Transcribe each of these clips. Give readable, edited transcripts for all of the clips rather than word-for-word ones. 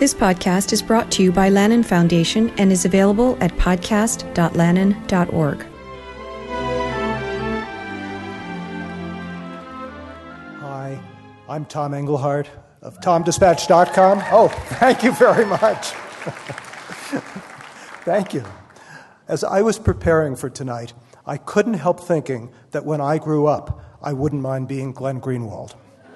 This podcast is brought to you by Lannan Foundation and is available at podcast.lannan.org. Hi, I'm Tom Engelhardt of TomDispatch.com. Oh, thank you very much. Thank you. As I was preparing for tonight, I couldn't help thinking that when I grew up, I wouldn't mind being Glenn Greenwald.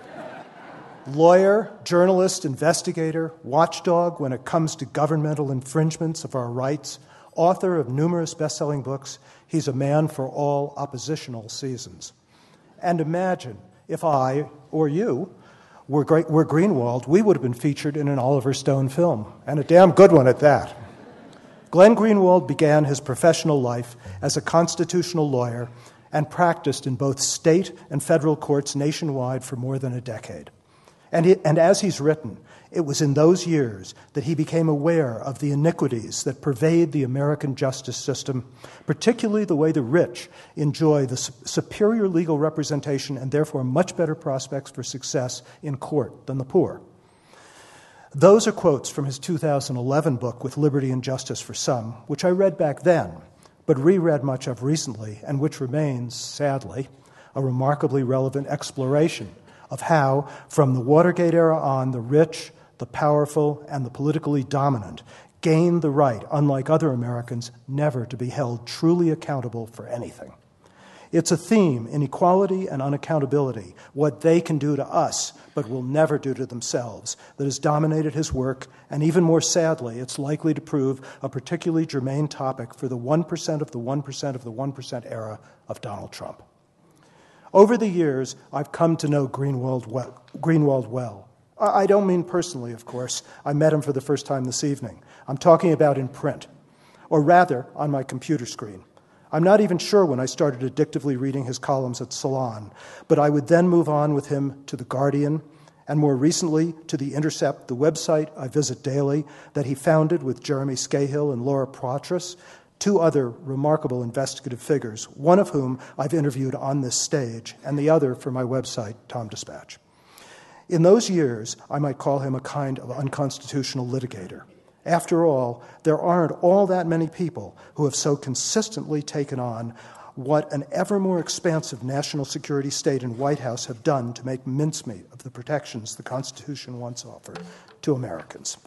Lawyer, journalist, investigator, watchdog when it comes to governmental infringements of our rights, author of numerous best-selling books, he's a man for all oppositional seasons. And imagine if I, or you, were Greenwald, we would have been featured in an Oliver Stone film, and a damn good one at that. Glenn Greenwald began his professional life as a constitutional lawyer and practiced in both state and federal courts nationwide for more than a decade. And as he's written, it was in those years that he became aware of the iniquities that pervade the American justice system, particularly the way the rich enjoy the superior legal representation and therefore much better prospects for success in court than the poor. Those are quotes from his 2011 book, With Liberty and Justice for Some, which I read back then, but reread much of recently, and which remains, sadly, a remarkably relevant exploration of how, from the Watergate era on, the rich, the powerful, and the politically dominant gained the right, unlike other Americans, never to be held truly accountable for anything. It's a theme, inequality and unaccountability, what they can do to us but will never do to themselves, that has dominated his work, and even more sadly, it's likely to prove a particularly germane topic for the 1% of the 1% of the 1% era of Donald Trump. Over the years, I've come to know Greenwald well. I don't mean personally, of course. I met him for the first time this evening. I'm talking about in print, or rather, on my computer screen. I'm not even sure when I started addictively reading his columns at Salon, but I would then move on with him to The Guardian, and more recently to The Intercept, the website I visit daily that he founded with Jeremy Scahill and Laura Poitras, two other remarkable investigative figures, one of whom I've interviewed on this stage, and the other for my website, Tom Dispatch. In those years, I might call him a kind of unconstitutional litigator. After all, there aren't all that many people who have so consistently taken on what an ever more expansive national security state and White House have done to make mincemeat of the protections the Constitution once offered to Americans.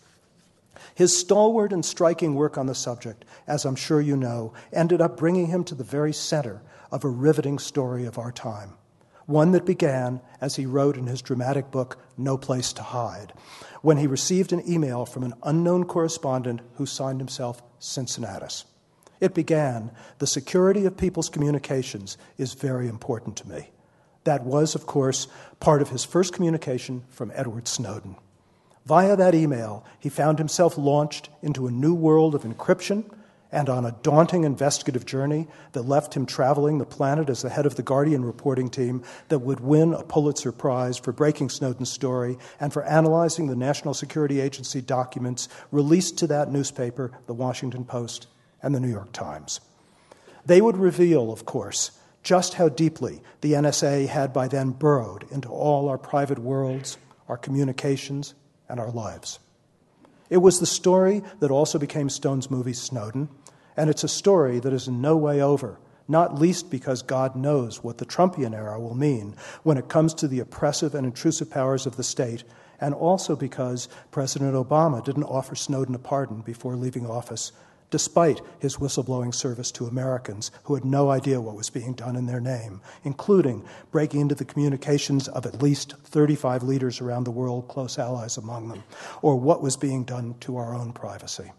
His stalwart and striking work on the subject, as I'm sure you know, ended up bringing him to the very center of a riveting story of our time, one that began, as he wrote in his dramatic book, No Place to Hide, when he received an email from an unknown correspondent who signed himself Cincinnatus. It began, "The security of people's communications is very important to me." That was, of course, part of his first communication from Edward Snowden. Via that email, he found himself launched into a new world of encryption and on a daunting investigative journey that left him traveling the planet as the head of the Guardian reporting team that would win a Pulitzer Prize for breaking Snowden's story and for analyzing the National Security Agency documents released to that newspaper, the Washington Post and the New York Times. They would reveal, of course, just how deeply the NSA had by then burrowed into all our private worlds, our communications, and our lives. It was the story that also became Stone's movie Snowden, and it's a story that is in no way over, not least because God knows what the Trumpian era will mean when it comes to the oppressive and intrusive powers of the state, and also because President Obama didn't offer Snowden a pardon before leaving office, despite his whistleblowing service to Americans who had no idea what was being done in their name, including breaking into the communications of at least 35 leaders around the world, close allies among them, or what was being done to our own privacy.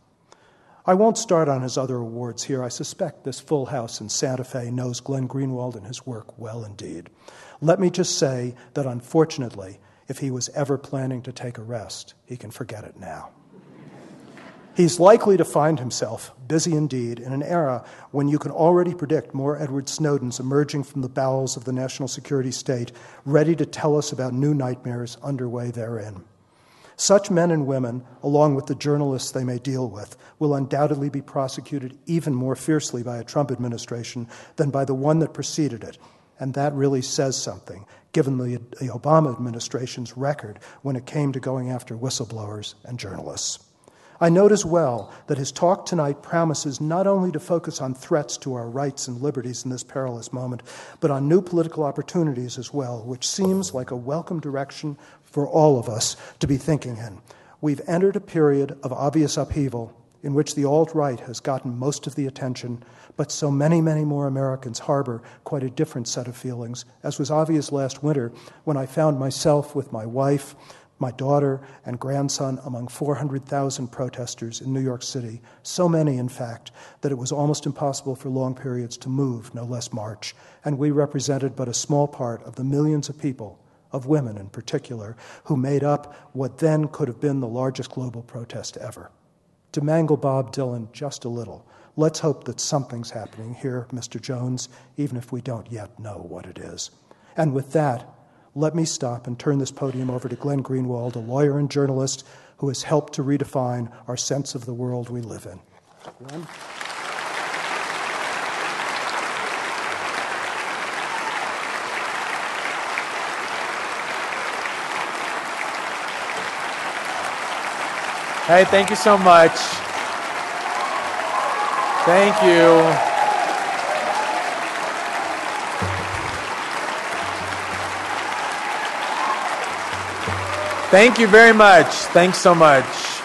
I won't start on his other awards here. I suspect this full house in Santa Fe knows Glenn Greenwald and his work well indeed. Let me just say that unfortunately, if he was ever planning to take a rest, he can forget it now. He's likely to find himself busy indeed in an era when you can already predict more Edward Snowdens emerging from the bowels of the national security state, ready to tell us about new nightmares underway therein. Such men and women, along with the journalists they may deal with, will undoubtedly be prosecuted even more fiercely by a Trump administration than by the one that preceded it. And that really says something, given the Obama administration's record when it came to going after whistleblowers and journalists. I note as well that his talk tonight promises not only to focus on threats to our rights and liberties in this perilous moment, but on new political opportunities as well, which seems like a welcome direction for all of us to be thinking in. We've entered a period of obvious upheaval in which the alt-right has gotten most of the attention, but so many, many more Americans harbor quite a different set of feelings, as was obvious last winter when I found myself with my wife, my daughter, and grandson among 400,000 protesters in New York City, so many, in fact, that it was almost impossible for long periods to move, no less march, and we represented but a small part of the millions of people, of women in particular, who made up what then could have been the largest global protest ever. To mangle Bob Dylan just a little, let's hope that something's happening here, Mr. Jones, even if we don't yet know what it is. And with that, let me stop and turn this podium over to Glenn Greenwald, a lawyer and journalist who has helped to redefine our sense of the world we live in. Glenn? Hey, thank you so much. Thank you. Thank you very much. Thanks so much.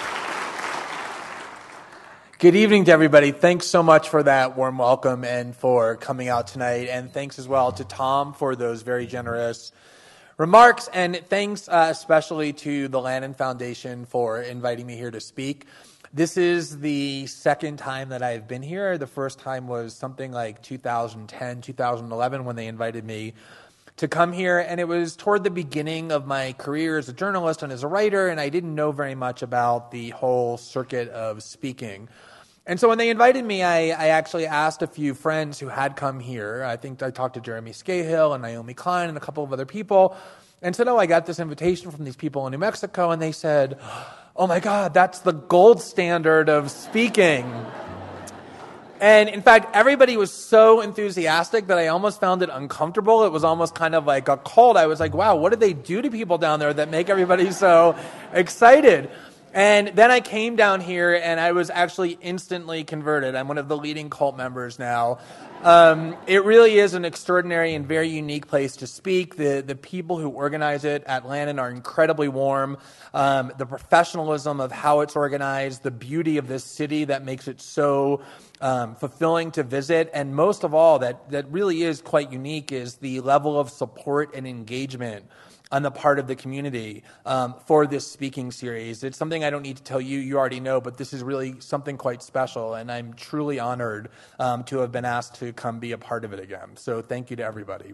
Good evening to everybody. Thanks so much for that warm welcome and for coming out tonight. And thanks as well to Tom for those very generous remarks. And thanks especially to the Lannan Foundation for inviting me here to speak. This is the second time that I've been here. The first time was something like 2010, 2011 when they invited me to come here, and it was toward the beginning of my career as a journalist and as a writer, and I didn't know very much about the whole circuit of speaking. And so when they invited me, I actually asked a few friends who had come here. I think I talked to Jeremy Scahill and Naomi Klein and a couple of other people, and said, I got this invitation from these people in New Mexico, and they said, oh my God, that's the gold standard of speaking. And in fact, everybody was so enthusiastic that I almost found it uncomfortable. It was almost kind of like a cult. I was like, wow, what did they do to people down there that make everybody so excited? And then I came down here and I was actually instantly converted. I'm one of the leading cult members now. It really is an extraordinary and very unique place to speak. The people who organize it at Lannan are incredibly warm. The professionalism of how it's organized, the beauty of this city that makes it so fulfilling to visit, and most of all, that really is quite unique is the level of support and engagement on the part of the community for this speaking series. It's something I don't need to tell you, you already know, but this is really something quite special, and I'm truly honored to have been asked to come be a part of it again. So thank you to everybody.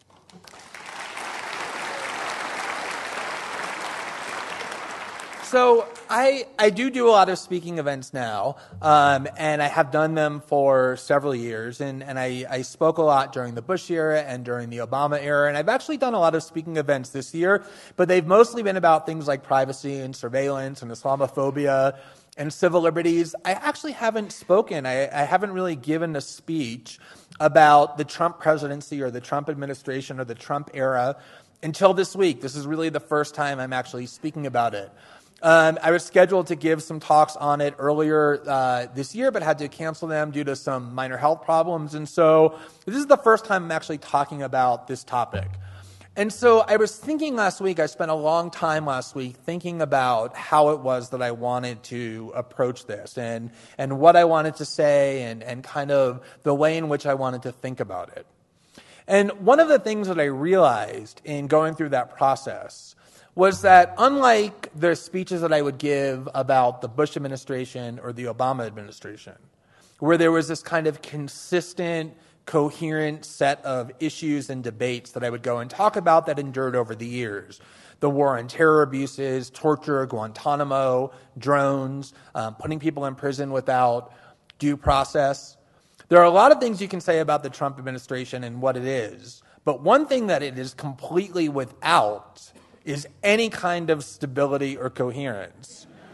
So I do a lot of speaking events now, and I have done them for several years, and I spoke a lot during the Bush era and during the Obama era, and I've actually done a lot of speaking events this year, but they've mostly been about things like privacy and surveillance and Islamophobia and civil liberties. I actually haven't spoken, I haven't really given a speech about the Trump presidency or the Trump administration or the Trump era until this week. This is really the first time I'm actually speaking about it. I was scheduled to give some talks on it earlier this year, but had to cancel them due to some minor health problems. And so this is the first time I'm actually talking about this topic. And so I was thinking last week, I spent a long time last week thinking about how it was that I wanted to approach this and what I wanted to say and kind of the way in which I wanted to think about it. And one of the things that I realized in going through that process was that unlike the speeches that I would give about the Bush administration or the Obama administration, where there was this kind of consistent, coherent set of issues and debates that I would go and talk about that endured over the years, the war on terror abuses, torture, Guantanamo, drones, putting people in prison without due process. There are a lot of things you can say about the Trump administration and what it is, but one thing that it is completely without is any kind of stability or coherence.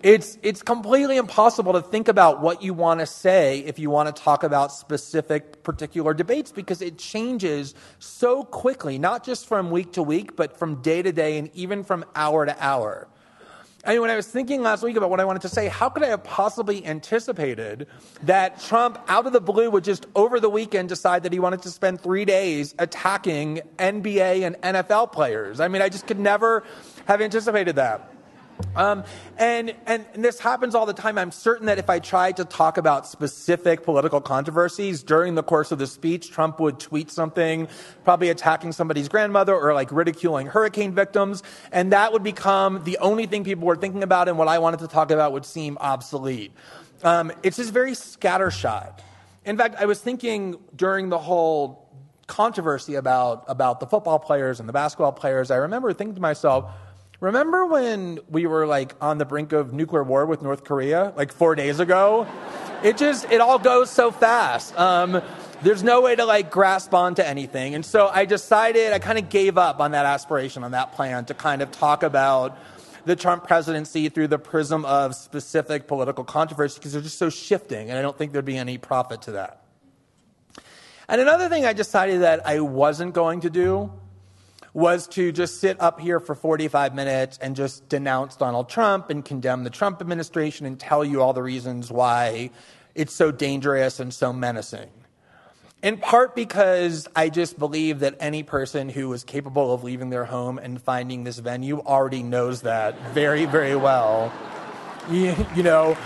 It's completely impossible to think about what you want to say if you want to talk about specific particular debates, because it changes so quickly, not just from week to week, but from day to day and even from hour to hour. I mean, when I was thinking last week about what I wanted to say, how could I have possibly anticipated that Trump, out of the blue, would just over the weekend decide that he wanted to spend 3 days attacking NBA and NFL players? I mean, I just could never have anticipated that. And this happens all the time. I'm certain that if I tried to talk about specific political controversies during the course of the speech, Trump would tweet something, probably attacking somebody's grandmother or like ridiculing hurricane victims, and that would become the only thing people were thinking about, and what I wanted to talk about would seem obsolete. It's just very scattershot. In fact, I was thinking during the whole controversy about the football players and the basketball players, I remember thinking to myself, remember when we were like on the brink of nuclear war with North Korea like 4 days ago? It all goes so fast. There's no way to like grasp onto anything. And so I decided, I kind of gave up on that aspiration, on that plan to kind of talk about the Trump presidency through the prism of specific political controversy, because they're just so shifting, and I don't think there'd be any profit to that. And another thing I decided that I wasn't going to do was to just sit up here for 45 minutes and just denounce Donald Trump and condemn the Trump administration and tell you all the reasons why it's so dangerous and so menacing. In part because I just believe that any person who is capable of leaving their home and finding this venue already knows that very, very well. You know,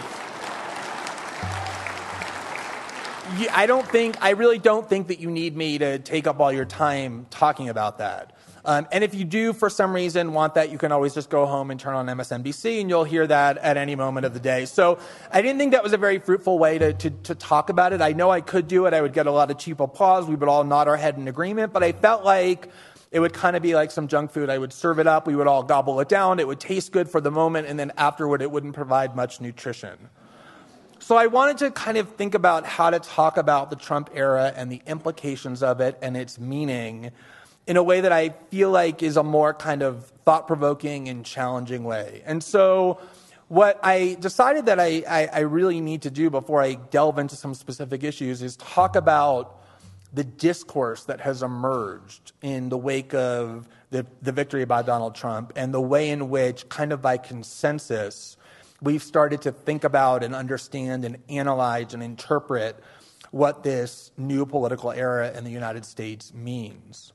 I really don't think that you need me to take up all your time talking about that. And if you do, for some reason, want that, you can always just go home and turn on MSNBC, and you'll hear that at any moment of the day. So I didn't think that was a very fruitful way to talk about it. I know I could do it. I would get a lot of cheap applause. We would all nod our head in agreement. But I felt like it would kind of be like some junk food. I would serve it up. We would all gobble it down. It would taste good for the moment. And then afterward, it wouldn't provide much nutrition. So I wanted to kind of think about how to talk about the Trump era and the implications of it and its meaning in a way that I feel like is a more kind of thought-provoking and challenging way. And so what I decided that I really need to do before I delve into some specific issues is talk about the discourse that has emerged in the wake of the victory by Donald Trump, and the way in which, kind of by consensus, we've started to think about and understand and analyze and interpret what this new political era in the United States means.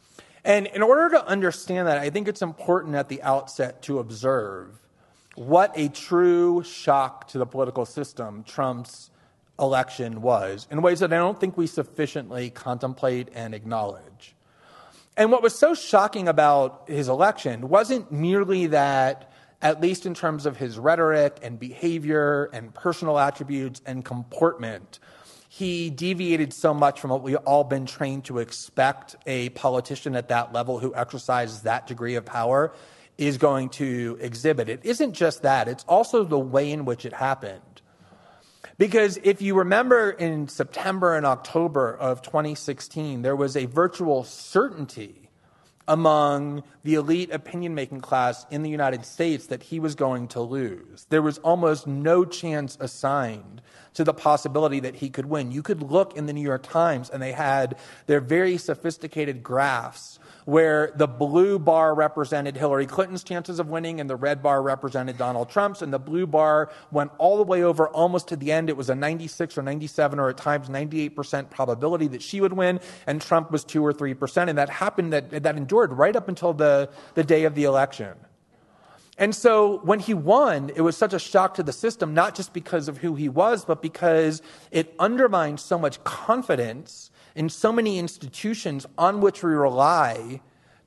And in order to understand that, I think it's important at the outset to observe what a true shock to the political system Trump's election was, in ways that I don't think we sufficiently contemplate and acknowledge. And what was so shocking about his election wasn't merely that, at least in terms of his rhetoric and behavior and personal attributes and comportment, he deviated so much from what we've all been trained to expect a politician at that level who exercises that degree of power is going to exhibit. It isn't just that, it's also the way in which it happened. Because if you remember, in September and October of 2016, there was a virtual certainty among the elite opinion-making class in the United States that he was going to lose. There was almost no chance assigned to the possibility that he could win. You could look in the New York Times, and they had their very sophisticated graphs where the blue bar represented Hillary Clinton's chances of winning and the red bar represented Donald Trump's, and the blue bar went all the way over almost to the end. It was a 96 or 97 or at times 98% probability that she would win, and Trump was 2 or 3%, and that happened, that endured right up until the day of the election. And so when he won, it was such a shock to the system, not just because of who he was, but because it undermined so much confidence in so many institutions on which we rely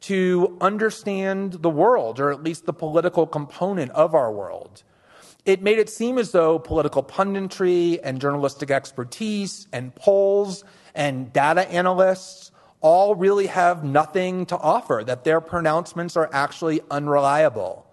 to understand the world, or at least the political component of our world. It made it seem as though political punditry and journalistic expertise and polls and data analysts all really have nothing to offer, that their pronouncements are actually unreliable.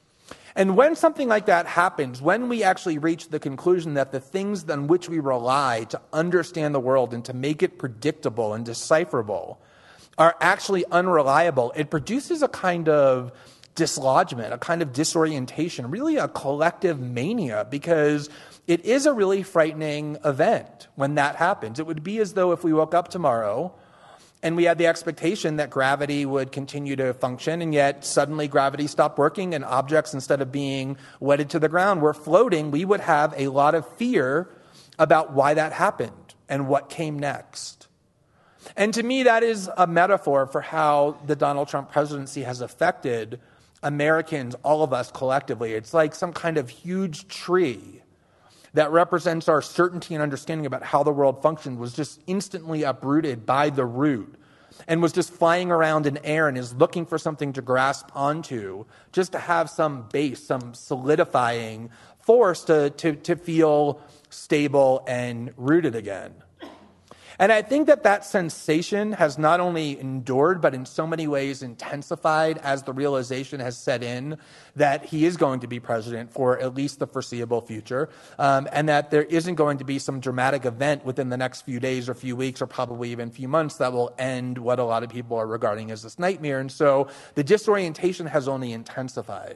And when something like that happens, when we actually reach the conclusion that the things on which we rely to understand the world and to make it predictable and decipherable are actually unreliable, it produces a kind of dislodgement, a kind of disorientation, really a collective mania, because it is a really frightening event when that happens. It would be as though if we woke up tomorrow and we had the expectation that gravity would continue to function, and yet suddenly gravity stopped working and objects, instead of being wedded to the ground, were floating. We would have a lot of fear about why that happened and what came next. And to me, that is a metaphor for how the Donald Trump presidency has affected Americans, all of us collectively. It's like some kind of huge tree that represents our certainty and understanding about how the world functioned was just instantly uprooted by the root and was just flying around in air and is looking for something to grasp onto, just to have some base, some solidifying force to feel stable and rooted again. And I think that sensation has not only endured, but in so many ways intensified as the realization has set in that he is going to be president for at least the foreseeable future, and that there isn't going to be some dramatic event within the next few days or few weeks or probably even few months that will end what a lot of people are regarding as this nightmare. And so the disorientation has only intensified.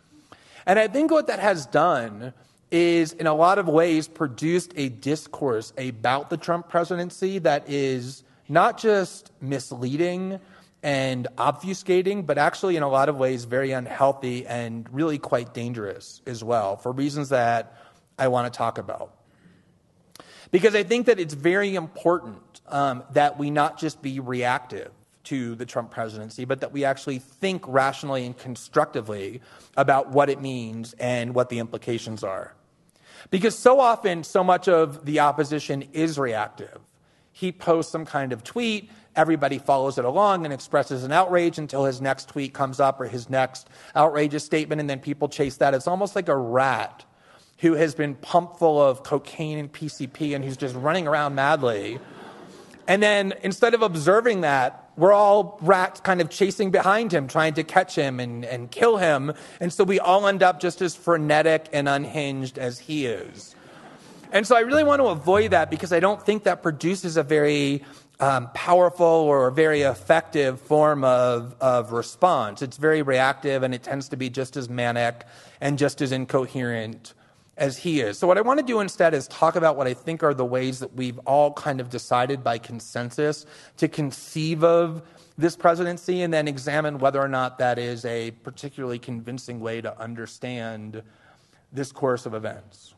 And I think what that has done is in a lot of ways produced a discourse about the Trump presidency that is not just misleading and obfuscating, but actually in a lot of ways very unhealthy and really quite dangerous as well, for reasons that I want to talk about. Because I think that it's very important that we not just be reactive to the Trump presidency, but that we actually think rationally and constructively about what it means and what the implications are. Because so often, so much of the opposition is reactive. He posts some kind of tweet, everybody follows it along and expresses an outrage until his next tweet comes up or his next outrageous statement, and then people chase that. It's almost like a rat who has been pumped full of cocaine and PCP and who's just running around madly. And then instead of observing that, we're all rats kind of chasing behind him, trying to catch him and kill him. And so we all end up just as frenetic and unhinged as he is. And so I really want to avoid that because I don't think that produces a very powerful or a very effective form of response. It's very reactive, and it tends to be just as manic and just as incoherent as he is. So what I want to do instead is talk about what I think are the ways that we've all kind of decided by consensus to conceive of this presidency, and then examine whether or not that is a particularly convincing way to understand this course of events.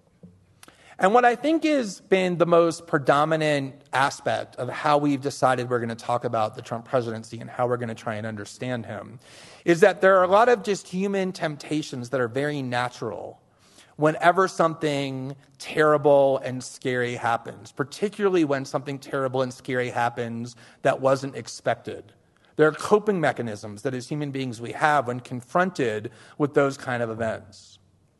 And what I think has been the most predominant aspect of how we've decided we're going to talk about the Trump presidency and how we're going to try and understand him is that there are a lot of just human temptations that are very natural whenever something terrible and scary happens, particularly when something terrible and scary happens that wasn't expected. There are coping mechanisms that as human beings we have when confronted with those kind of events.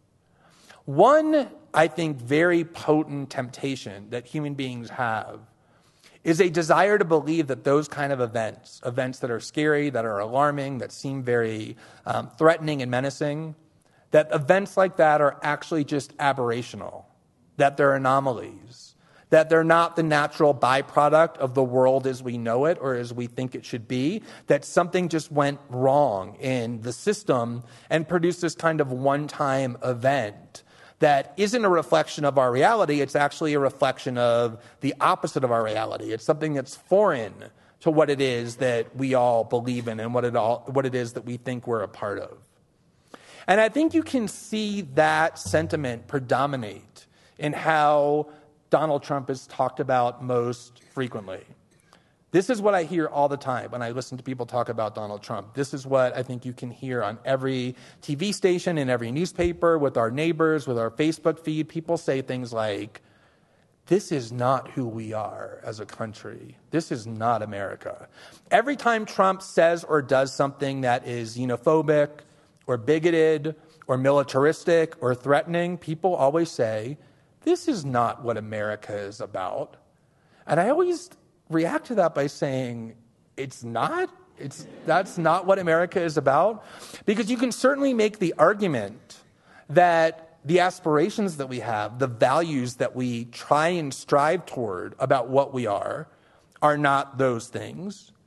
One, I think, very potent temptation that human beings have is a desire to believe that those kind of events that are scary, that are alarming, that seem very threatening and menacing, that events like that are actually just aberrational, that they're anomalies, that they're not the natural byproduct of the world as we know it or as we think it should be, that something just went wrong in the system and produced this kind of one-time event that isn't a reflection of our reality. It's actually a reflection of the opposite of our reality. It's something that's foreign to what it is that we all believe in and what it is that we think we're a part of. And I think you can see that sentiment predominate in how Donald Trump is talked about most frequently. This is what I hear all the time when I listen to people talk about Donald Trump. This is what I think you can hear on every TV station, in every newspaper, with our neighbors, with our Facebook feed. People say things like, this is not who we are as a country. This is not America. Every time Trump says or does something that is xenophobic, or bigoted, or militaristic, or threatening, people always say, this is not what America is about. And I always react to that by saying, it's not? That's not what America is about? Because you can certainly make the argument that the aspirations that we have, the values that we try and strive toward about what we are not those things.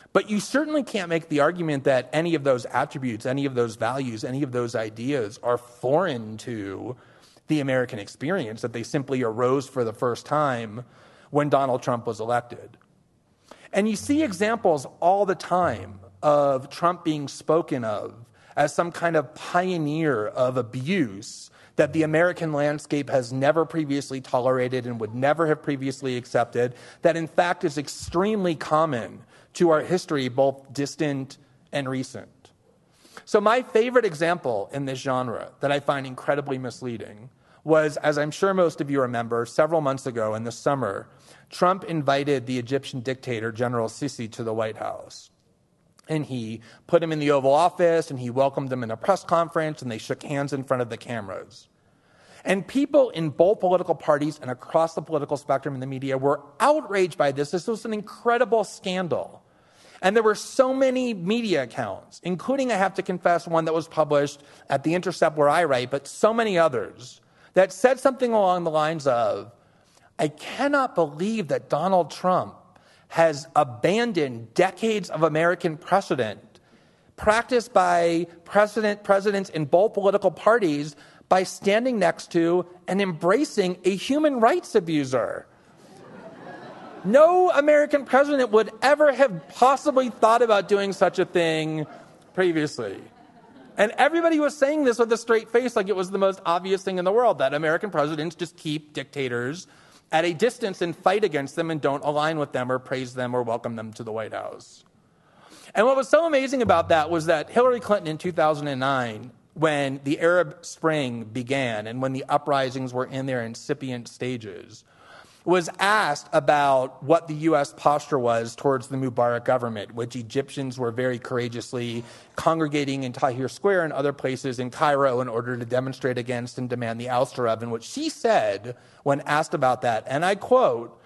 But you certainly can't make the argument that any of those attributes, any of those values, any of those ideas are foreign to the American experience, that they simply arose for the first time when Donald Trump was elected. And you see examples all the time of Trump being spoken of as some kind of pioneer of abuse that the American landscape has never previously tolerated and would never have previously accepted, that in fact is extremely common to our history, both distant and recent. So my favorite example in this genre that I find incredibly misleading was, as I'm sure most of you remember, several months ago in the summer, Trump invited the Egyptian dictator, General Sisi, to the White House. And he put him in the Oval Office, and he welcomed him in a press conference, and they shook hands in front of the cameras. And people in both political parties and across the political spectrum in the media were outraged by this. This was an incredible scandal. And there were so many media accounts, including, I have to confess, one that was published at The Intercept where I write, but so many others, that said something along the lines of, I cannot believe that Donald Trump has abandoned decades of American precedent practiced by presidents in both political parties by standing next to and embracing a human rights abuser. No American president would ever have possibly thought about doing such a thing previously. And everybody was saying this with a straight face, like it was the most obvious thing in the world, that American presidents just keep dictators at a distance and fight against them and don't align with them or praise them or welcome them to the White House. And what was so amazing about that was that Hillary Clinton in 2009, when the Arab Spring began and when the uprisings were in their incipient stages, was asked about what the U.S. posture was towards the Mubarak government, which Egyptians were very courageously congregating in Tahrir Square and other places in Cairo in order to demonstrate against and demand the ouster of. And what she said when asked about that, and I quote,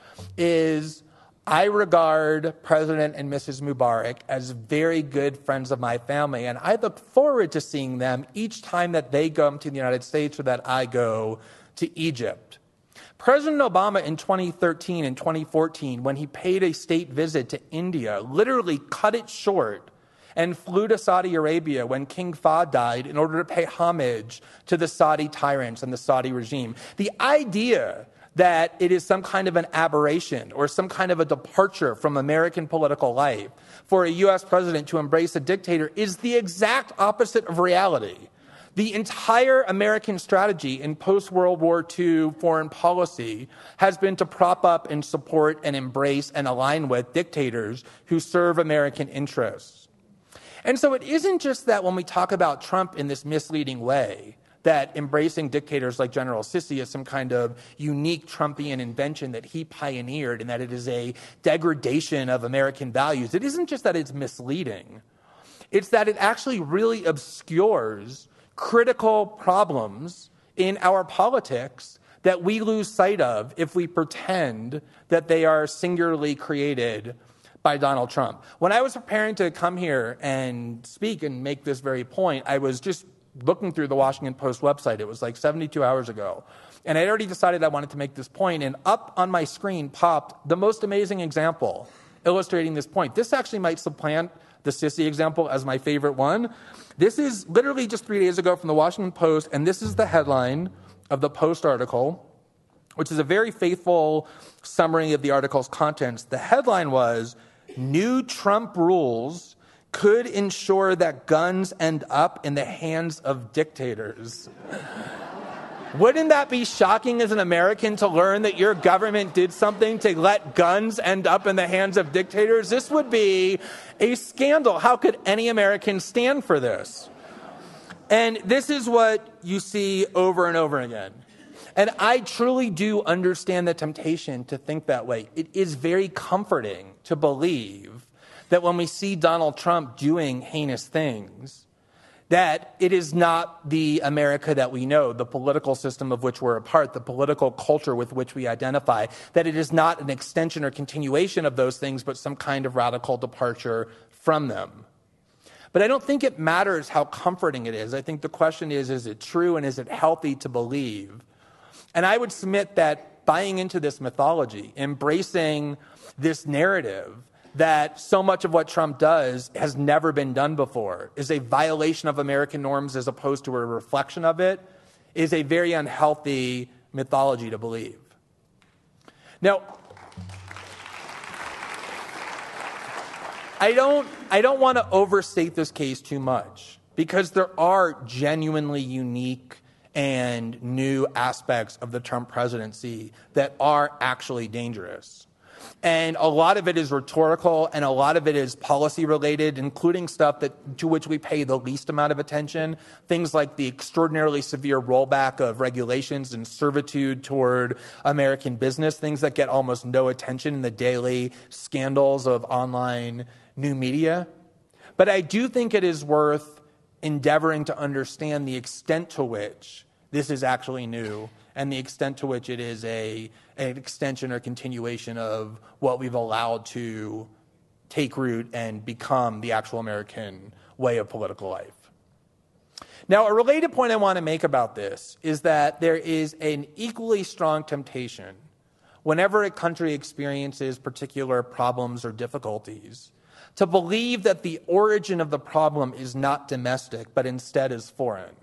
is, I regard President and Mrs. Mubarak as very good friends of my family, and I look forward to seeing them each time that they come to the United States or that I go to Egypt. President Obama in 2013 and 2014, when he paid a state visit to India, literally cut it short and flew to Saudi Arabia when King Fahd died in order to pay homage to the Saudi tyrants and the Saudi regime. The idea that it is some kind of an aberration or some kind of a departure from American political life for a U.S. president to embrace a dictator is the exact opposite of reality. The entire American strategy in post-World War II foreign policy has been to prop up and support and embrace and align with dictators who serve American interests. And so it isn't just that when we talk about Trump in this misleading way, that embracing dictators like General Sisi is some kind of unique Trumpian invention that he pioneered and that it is a degradation of American values. It isn't just that it's misleading. It's that it actually really obscures critical problems in our politics that we lose sight of if we pretend that they are singularly created by Donald Trump. When I was preparing to come here and speak and make this very point, I was just looking through the Washington Post website. It was like 72 hours ago. And I'd already decided I wanted to make this point, and up on my screen popped the most amazing example illustrating this point. This actually might supplant the Sisi example as my favorite one. This is literally just 3 days ago from the Washington Post, and this is the headline of the Post article, which is a very faithful summary of the article's contents. The headline was, "New Trump rules could ensure that guns end up in the hands of dictators." Wouldn't that be shocking as an American to learn that your government did something to let guns end up in the hands of dictators? This would be a scandal. How could any American stand for this? And this is what you see over and over again. And I truly do understand the temptation to think that way. It is very comforting to believe that when we see Donald Trump doing heinous things, that it is not the America that we know, the political system of which we're a part, the political culture with which we identify, that it is not an extension or continuation of those things, but some kind of radical departure from them. But I don't think it matters how comforting it is. I think the question is it true and is it healthy to believe? And I would submit that buying into this mythology, embracing this narrative, that so much of what Trump does has never been done before, is a violation of American norms as opposed to a reflection of it, is a very unhealthy mythology to believe. Now, I don't want to overstate this case too much, because there are genuinely unique and new aspects of the Trump presidency that are actually dangerous. And a lot of it is rhetorical, and a lot of it is policy related, including stuff to which we pay the least amount of attention. Things like the extraordinarily severe rollback of regulations and servitude toward American business, things that get almost no attention in the daily scandals of online new media. But I do think it is worth endeavoring to understand the extent to which this is actually new, and the extent to which it is an extension or continuation of what we've allowed to take root and become the actual American way of political life. Now, a related point I want to make about this is that there is an equally strong temptation whenever a country experiences particular problems or difficulties to believe that the origin of the problem is not domestic, but instead is foreign.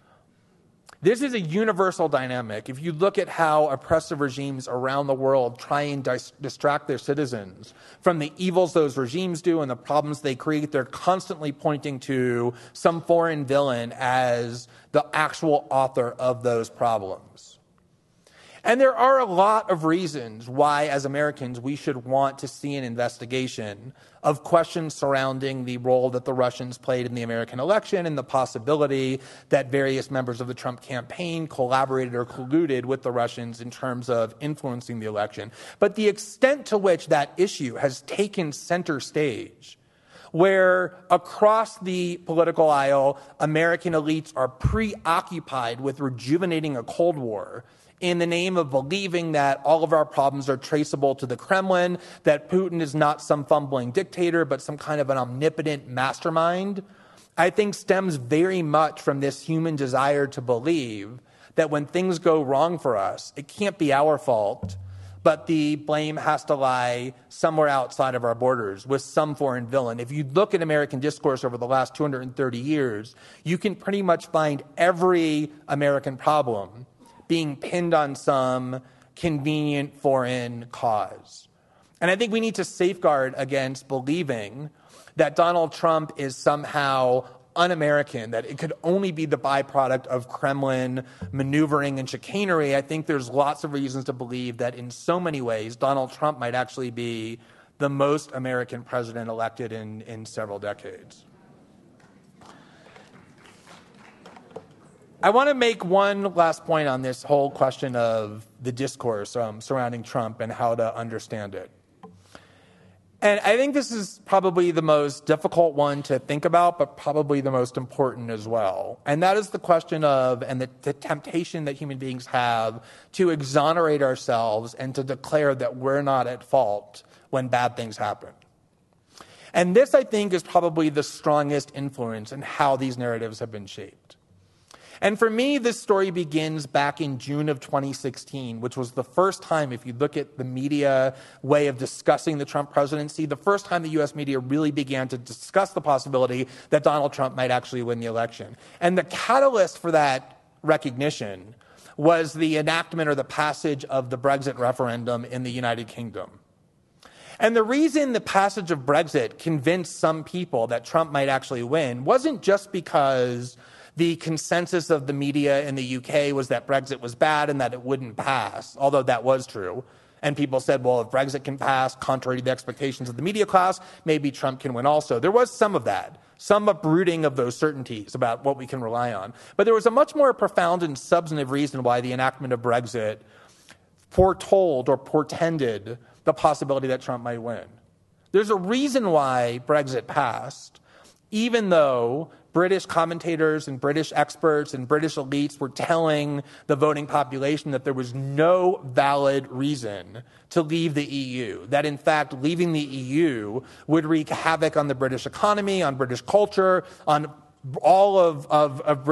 This is a universal dynamic. If you look at how oppressive regimes around the world try and distract their citizens from the evils those regimes do and the problems they create, they're constantly pointing to some foreign villain as the actual author of those problems. And there are a lot of reasons why, as Americans, we should want to see an investigation of questions surrounding the role that the Russians played in the American election and the possibility that various members of the Trump campaign collaborated or colluded with the Russians in terms of influencing the election. But the extent to which that issue has taken center stage, where across the political aisle, American elites are preoccupied with rejuvenating a Cold War in the name of believing that all of our problems are traceable to the Kremlin, that Putin is not some fumbling dictator, but some kind of an omnipotent mastermind, I think stems very much from this human desire to believe that when things go wrong for us, it can't be our fault, but the blame has to lie somewhere outside of our borders with some foreign villain. If you look at American discourse over the last 230 years, you can pretty much find every American problem being pinned on some convenient foreign cause. And I think we need to safeguard against believing that Donald Trump is somehow un-American, that it could only be the byproduct of Kremlin maneuvering and chicanery. I think there's lots of reasons to believe that in so many ways, Donald Trump might actually be the most American president elected in several decades. I want to make one last point on this whole question of the discourse surrounding Trump and how to understand it. And I think this is probably the most difficult one to think about, but probably the most important as well. And that is the question of, and the temptation that human beings have to exonerate ourselves and to declare that we're not at fault when bad things happen. And this, I think, is probably the strongest influence in how these narratives have been shaped. And for me, this story begins back in June of 2016, which was the first time, if you look at the media way of discussing the Trump presidency, the first time the U.S. media really began to discuss the possibility that Donald Trump might actually win the election. And the catalyst for that recognition was the enactment or the passage of the Brexit referendum in the United Kingdom. And the reason the passage of Brexit convinced some people that Trump might actually win wasn't just because the consensus of the media in the UK was that Brexit was bad and that it wouldn't pass, although that was true. And people said, well, if Brexit can pass, contrary to the expectations of the media class, maybe Trump can win also. There was some of that, some uprooting of those certainties about what we can rely on. But there was a much more profound and substantive reason why the enactment of Brexit foretold or portended the possibility that Trump might win. There's a reason why Brexit passed, even though British commentators and British experts and British elites were telling the voting population that there was no valid reason to leave the EU, that in fact leaving the EU would wreak havoc on the British economy, on British culture, on all of the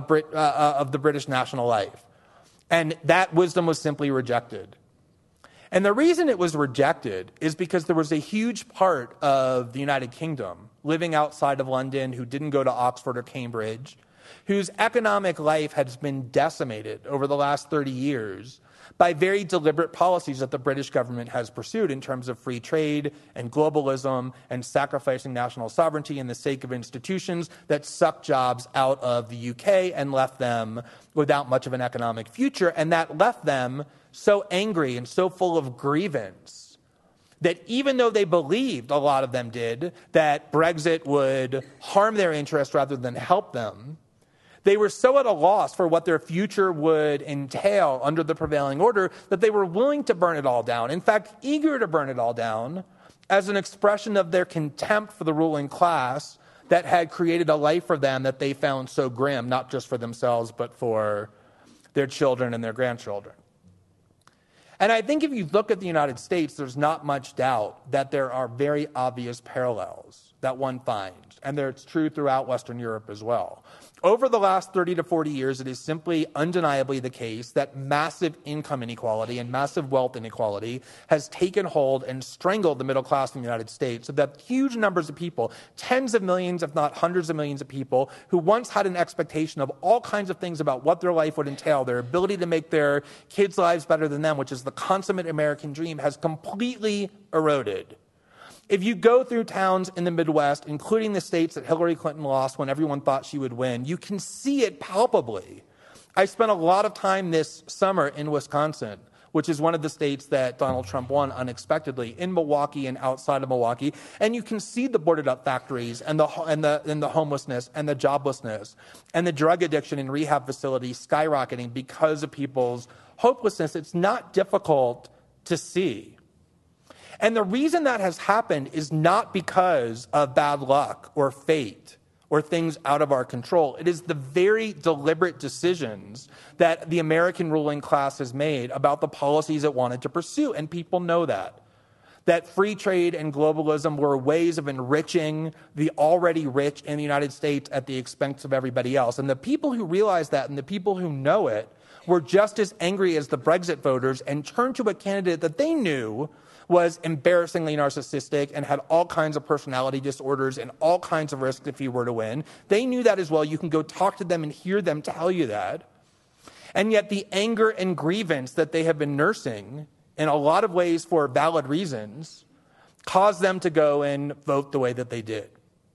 British national life. And that wisdom was simply rejected. And the reason it was rejected is because there was a huge part of the United Kingdom living outside of London who didn't go to Oxford or Cambridge, whose economic life has been decimated over the last 30 years by very deliberate policies that the British government has pursued in terms of free trade and globalism and sacrificing national sovereignty in the sake of institutions that sucked jobs out of the UK and left them without much of an economic future. And that left them so angry and so full of grievance that even though they believed, a lot of them did, that Brexit would harm their interests rather than help them, they were so at a loss for what their future would entail under the prevailing order that they were willing to burn it all down. In fact, eager to burn it all down as an expression of their contempt for the ruling class that had created a life for them that they found so grim, not just for themselves, but for their children and their grandchildren. And I think if you look at the United States, there's not much doubt that there are very obvious parallels that one finds, and it's true throughout Western Europe as well. Over the last 30 to 40 years, it is simply undeniably the case that massive income inequality and massive wealth inequality has taken hold and strangled the middle class in the United States, so that huge numbers of people, tens of millions, if not hundreds of millions of people, who once had an expectation of all kinds of things about what their life would entail, their ability to make their kids' lives better than them, which is the consummate American dream, has completely eroded. If you go through towns in the Midwest, including the states that Hillary Clinton lost when everyone thought she would win, you can see it palpably. I spent a lot of time this summer in Wisconsin, which is one of the states that Donald Trump won unexpectedly, in Milwaukee and outside of Milwaukee, and you can see the boarded up factories and the homelessness and the joblessness and the drug addiction in rehab facilities skyrocketing because of people's hopelessness. It's not difficult to see. And the reason that has happened is not because of bad luck or fate or things out of our control. It is the very deliberate decisions that the American ruling class has made about the policies it wanted to pursue, and people know that. That free trade and globalism were ways of enriching the already rich in the United States at the expense of everybody else. And the people who realize that and the people who know it were just as angry as the Brexit voters and turned to a candidate that they knew was embarrassingly narcissistic and had all kinds of personality disorders and all kinds of risks if he were to win. They knew that as well. You can go talk to them and hear them tell you that. And yet the anger and grievance that they have been nursing, in a lot of ways for valid reasons, caused them to go and vote the way that they did.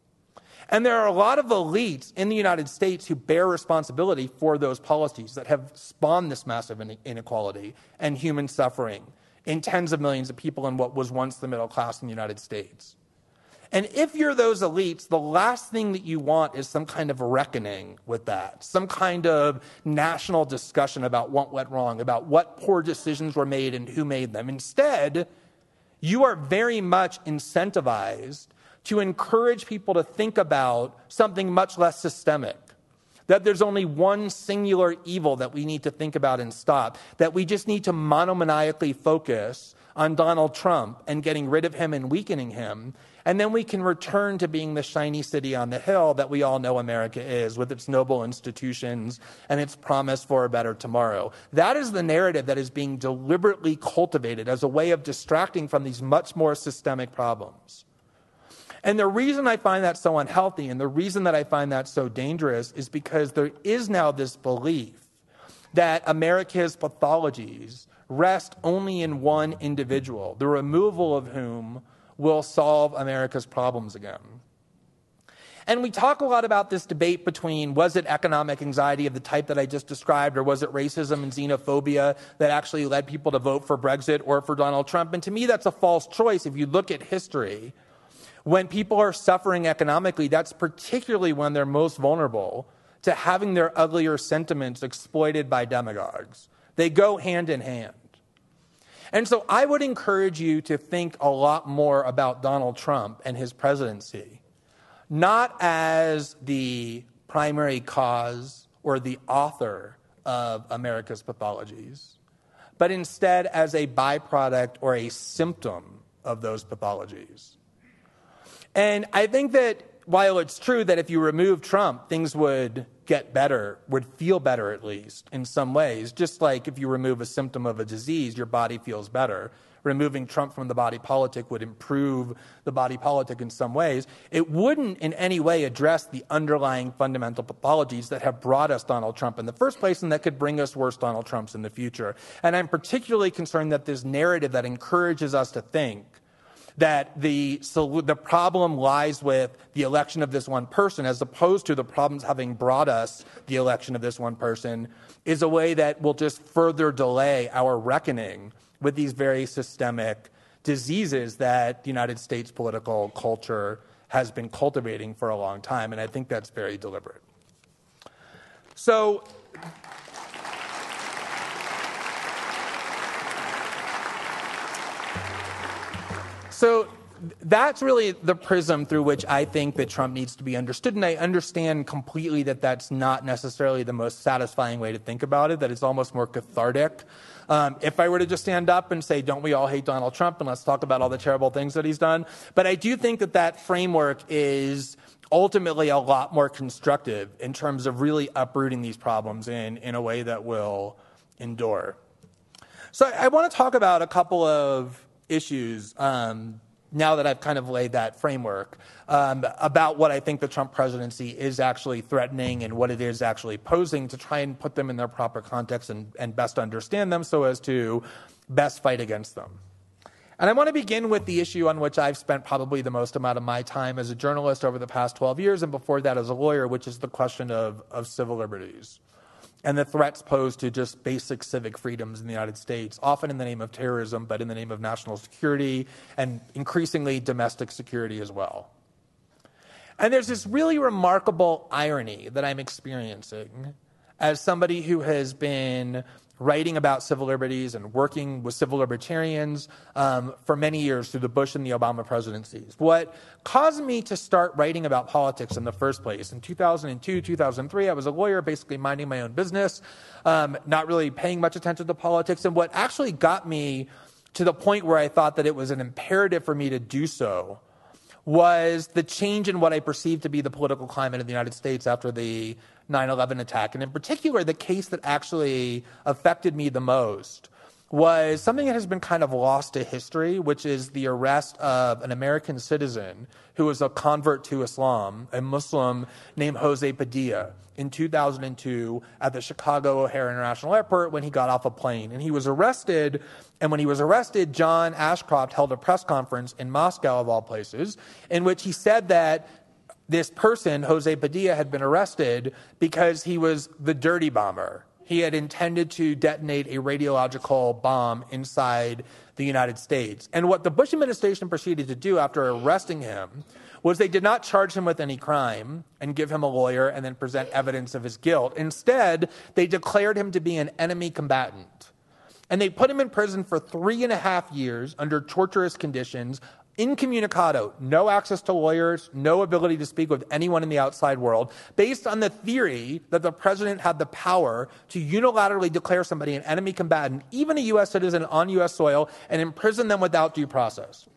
And there are a lot of elites in the United States who bear responsibility for those policies that have spawned this massive inequality and human suffering in tens of millions of people in what was once the middle class in the United States. And if you're those elites, the last thing that you want is some kind of reckoning with that, some kind of national discussion about what went wrong, about what poor decisions were made and who made them. Instead, you are very much incentivized to encourage people to think about something much less systemic, that there's only one singular evil that we need to think about and stop, that we just need to monomaniacally focus on Donald Trump and getting rid of him and weakening him, and then we can return to being the shiny city on the hill that we all know America is, with its noble institutions and its promise for a better tomorrow. That is the narrative that is being deliberately cultivated as a way of distracting from these much more systemic problems. And the reason I find that so unhealthy and the reason that I find that so dangerous is because there is now this belief that America's pathologies rest only in one individual, the removal of whom will solve America's problems again. And we talk a lot about this debate between, was it economic anxiety of the type that I just described, or was it racism and xenophobia that actually led people to vote for Brexit or for Donald Trump? And to me, that's a false choice. If you look at history, when people are suffering economically, that's particularly when they're most vulnerable to having their uglier sentiments exploited by demagogues. They go hand in hand. And so I would encourage you to think a lot more about Donald Trump and his presidency, not as the primary cause or the author of America's pathologies, but instead as a byproduct or a symptom of those pathologies. And I think that while it's true that if you remove Trump, things would get better, would feel better at least in some ways, just like if you remove a symptom of a disease, your body feels better. Removing Trump from the body politic would improve the body politic in some ways. It wouldn't in any way address the underlying fundamental pathologies that have brought us Donald Trump in the first place and that could bring us worse Donald Trumps in the future. And I'm particularly concerned that this narrative that encourages us to think that the problem lies with the election of this one person as opposed to the problems having brought us the election of this one person is a way that will just further delay our reckoning with these very systemic diseases that the United States political culture has been cultivating for a long time, and I think that's very deliberate. So that's really the prism through which I think that Trump needs to be understood, and I understand completely that that's not necessarily the most satisfying way to think about it, that it's almost more cathartic. If I were to just stand up and say, don't we all hate Donald Trump, and let's talk about all the terrible things that he's done. But I do think that that framework is ultimately a lot more constructive in terms of really uprooting these problems in a way that will endure. So I want to talk about a couple of issues now that I've kind of laid that framework about what I think the Trump presidency is actually threatening and what it is actually posing to try and put them in their proper context and best understand them so as to best fight against them. And I want to begin with the issue on which I've spent probably the most amount of my time as a journalist over the past 12 years and before that as a lawyer, which is the question of civil liberties and the threats posed to just basic civic freedoms in the United States, often in the name of terrorism, but in the name of national security and increasingly domestic security as well. And there's this really remarkable irony that I'm experiencing as somebody who has been writing about civil liberties and working with civil libertarians for many years through the Bush and the Obama presidencies. What caused me to start writing about politics in the first place, in 2002, 2003, I was a lawyer basically minding my own business, not really paying much attention to politics. And what actually got me to the point where I thought that it was an imperative for me to do so was the change in what I perceived to be the political climate in the United States after the 9/11 attack. And in particular, the case that actually affected me the most was something that has been kind of lost to history, which is the arrest of an American citizen who was a convert to Islam, a Muslim named Jose Padilla, in 2002 at the Chicago O'Hare International Airport when he got off a plane. And he was arrested, and when he was arrested, John Ashcroft held a press conference in Moscow, of all places, in which he said that this person, Jose Padilla, had been arrested because he was the dirty bomber. He had intended to detonate a radiological bomb inside the United States. And what the Bush administration proceeded to do after arresting him was they did not charge him with any crime and give him a lawyer and then present evidence of his guilt. Instead, they declared him to be an enemy combatant. And they put him in prison for 3.5 years under torturous conditions, incommunicado, no access to lawyers, no ability to speak with anyone in the outside world, based on the theory that the president had the power to unilaterally declare somebody an enemy combatant, even a U.S. citizen on U.S. soil, and imprison them without due process.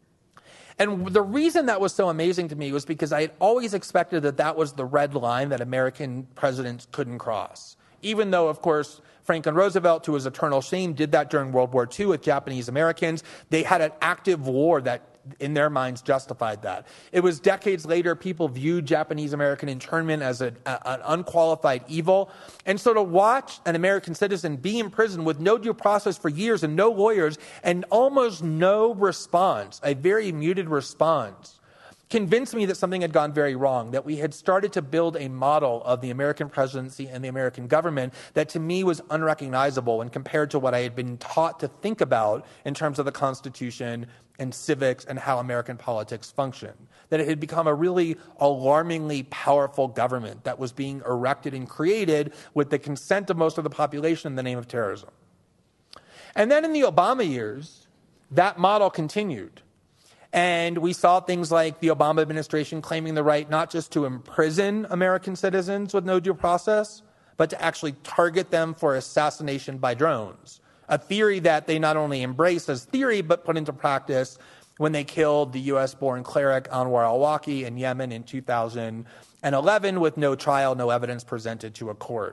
And the reason that was so amazing to me was because I had always expected that that was the red line that American presidents couldn't cross. Even though, of course, Franklin Roosevelt, to his eternal shame, did that during World War II with Japanese Americans. They had an active war that, in their minds, justified that. It was decades later, people viewed Japanese American internment as an unqualified evil. And so to watch an American citizen be in prison with no due process for years and no lawyers and almost no response, a very muted response, convinced me that something had gone very wrong, that we had started to build a model of the American presidency and the American government that to me was unrecognizable when compared to what I had been taught to think about in terms of the Constitution and civics and how American politics function. That it had become a really alarmingly powerful government that was being erected and created with the consent of most of the population in the name of terrorism. And then in the Obama years, that model continued. And we saw things like the Obama administration claiming the right not just to imprison American citizens with no due process, but to actually target them for assassination by drones, a theory that they not only embraced as theory, but put into practice when they killed the U.S.-born cleric Anwar al-Awlaki in Yemen in 2011 with no trial, no evidence presented to a court.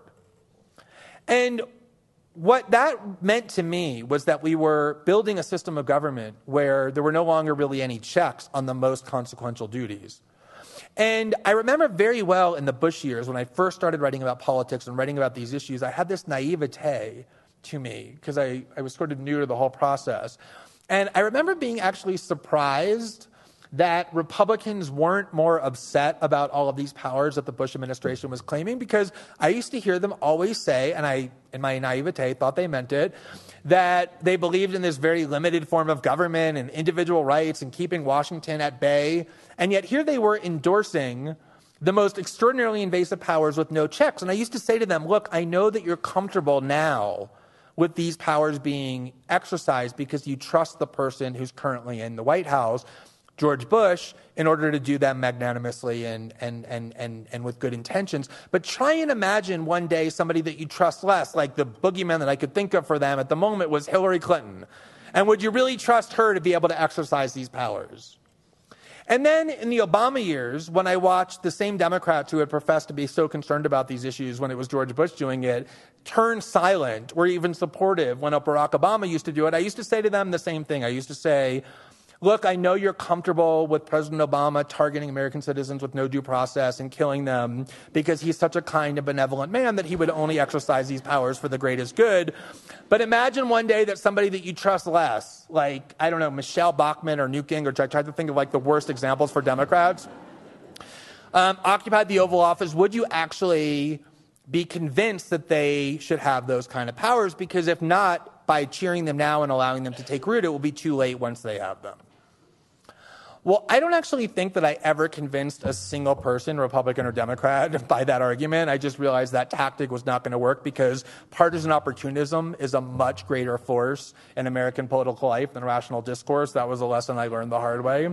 And what that meant to me was that we were building a system of government where there were no longer really any checks on the most consequential duties. And I remember very well in the Bush years when I first started writing about politics and writing about these issues, I had this naivete to me because I was sort of new to the whole process. And I remember being actually surprised that Republicans weren't more upset about all of these powers that the Bush administration was claiming, because I used to hear them always say, and I, in my naivete, thought they meant it, that they believed in this very limited form of government and individual rights and keeping Washington at bay. And yet here they were endorsing the most extraordinarily invasive powers with no checks. And I used to say to them, look, I know that you're comfortable now with these powers being exercised because you trust the person who's currently in the White House, George Bush, in order to do them magnanimously and with good intentions. But try and imagine one day somebody that you trust less, like the boogeyman that I could think of for them at the moment was Hillary Clinton. And would you really trust her to be able to exercise these powers? And then in the Obama years, when I watched the same Democrats who had professed to be so concerned about these issues when it was George Bush doing it, turn silent or even supportive when Barack Obama used to do it, I used to say to them the same thing. I used to say, look, I know you're comfortable with President Obama targeting American citizens with no due process and killing them because he's such a kind and benevolent man that he would only exercise these powers for the greatest good. But imagine one day that somebody that you trust less, like, I don't know, Michelle Bachmann or Newt Gingrich, I tried to think of like the worst examples for Democrats, occupied the Oval Office. Would you actually be convinced that they should have those kind of powers? Because if not, by cheering them now and allowing them to take root, it will be too late once they have them. Well, I don't actually think that I ever convinced a single person, Republican or Democrat, by that argument. I just realized that tactic was not going to work because partisan opportunism is a much greater force in American political life than rational discourse. That was a lesson I learned the hard way.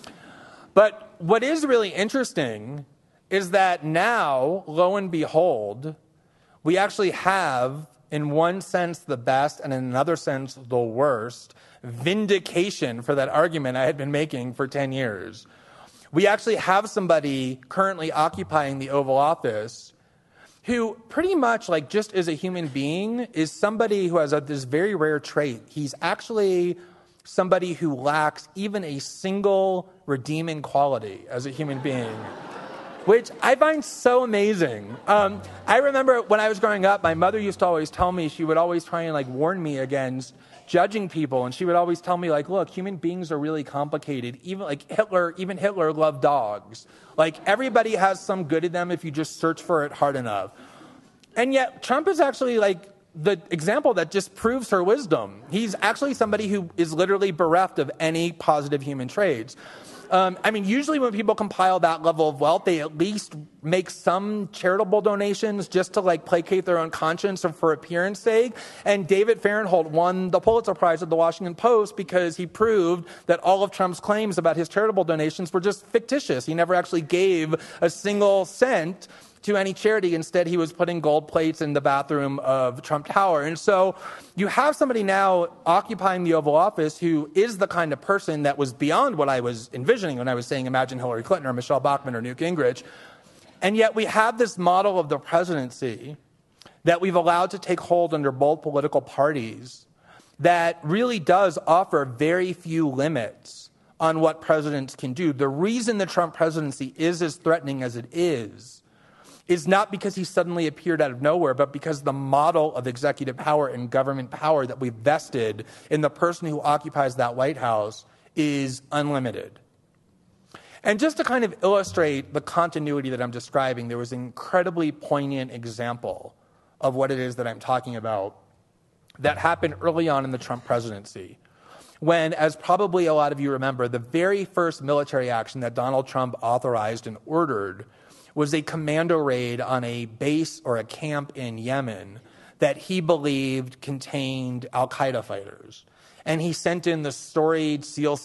But what is really interesting is that now, lo and behold, we actually have, in one sense, the best, and in another sense, the worst, vindication for that argument I had been making for 10 years. We actually have somebody currently occupying the Oval Office who pretty much, like, just as a human being, is somebody who has this very rare trait. He's actually somebody who lacks even a single redeeming quality as a human being, which I find so amazing. I remember when I was growing up, my mother used to always tell me, she would always try and like warn me against judging people. And she would always tell me, like, look, human beings are really complicated. Even Hitler loved dogs. Like, everybody has some good in them if you just search for it hard enough. And yet Trump is actually like the example that just proves her wisdom. He's actually somebody who is literally bereft of any positive human traits. I mean, usually when people compile that level of wealth, they at least make some charitable donations just to like placate their own conscience or for appearance sake. And David Fahrenthold won the Pulitzer Prize at the Washington Post because he proved that all of Trump's claims about his charitable donations were just fictitious. He never actually gave a single cent to any charity. Instead, he was putting gold plates in the bathroom of Trump Tower. And so you have somebody now occupying the Oval Office who is the kind of person that was beyond what I was envisioning when I was saying, imagine Hillary Clinton or Michelle Bachmann or Newt Gingrich. And yet we have this model of the presidency that we've allowed to take hold under both political parties that really does offer very few limits on what presidents can do. The reason the Trump presidency is as threatening as it is not because he suddenly appeared out of nowhere, but because the model of executive power and government power that we've vested in the person who occupies that White House is unlimited. And just to kind of illustrate the continuity that I'm describing, there was an incredibly poignant example of what it is that I'm talking about that happened early on in the Trump presidency, when, as probably a lot of you remember, the very first military action that Donald Trump authorized and ordered was a commando raid on a base or a camp in Yemen that he believed contained al-Qaeda fighters. And he sent in the storied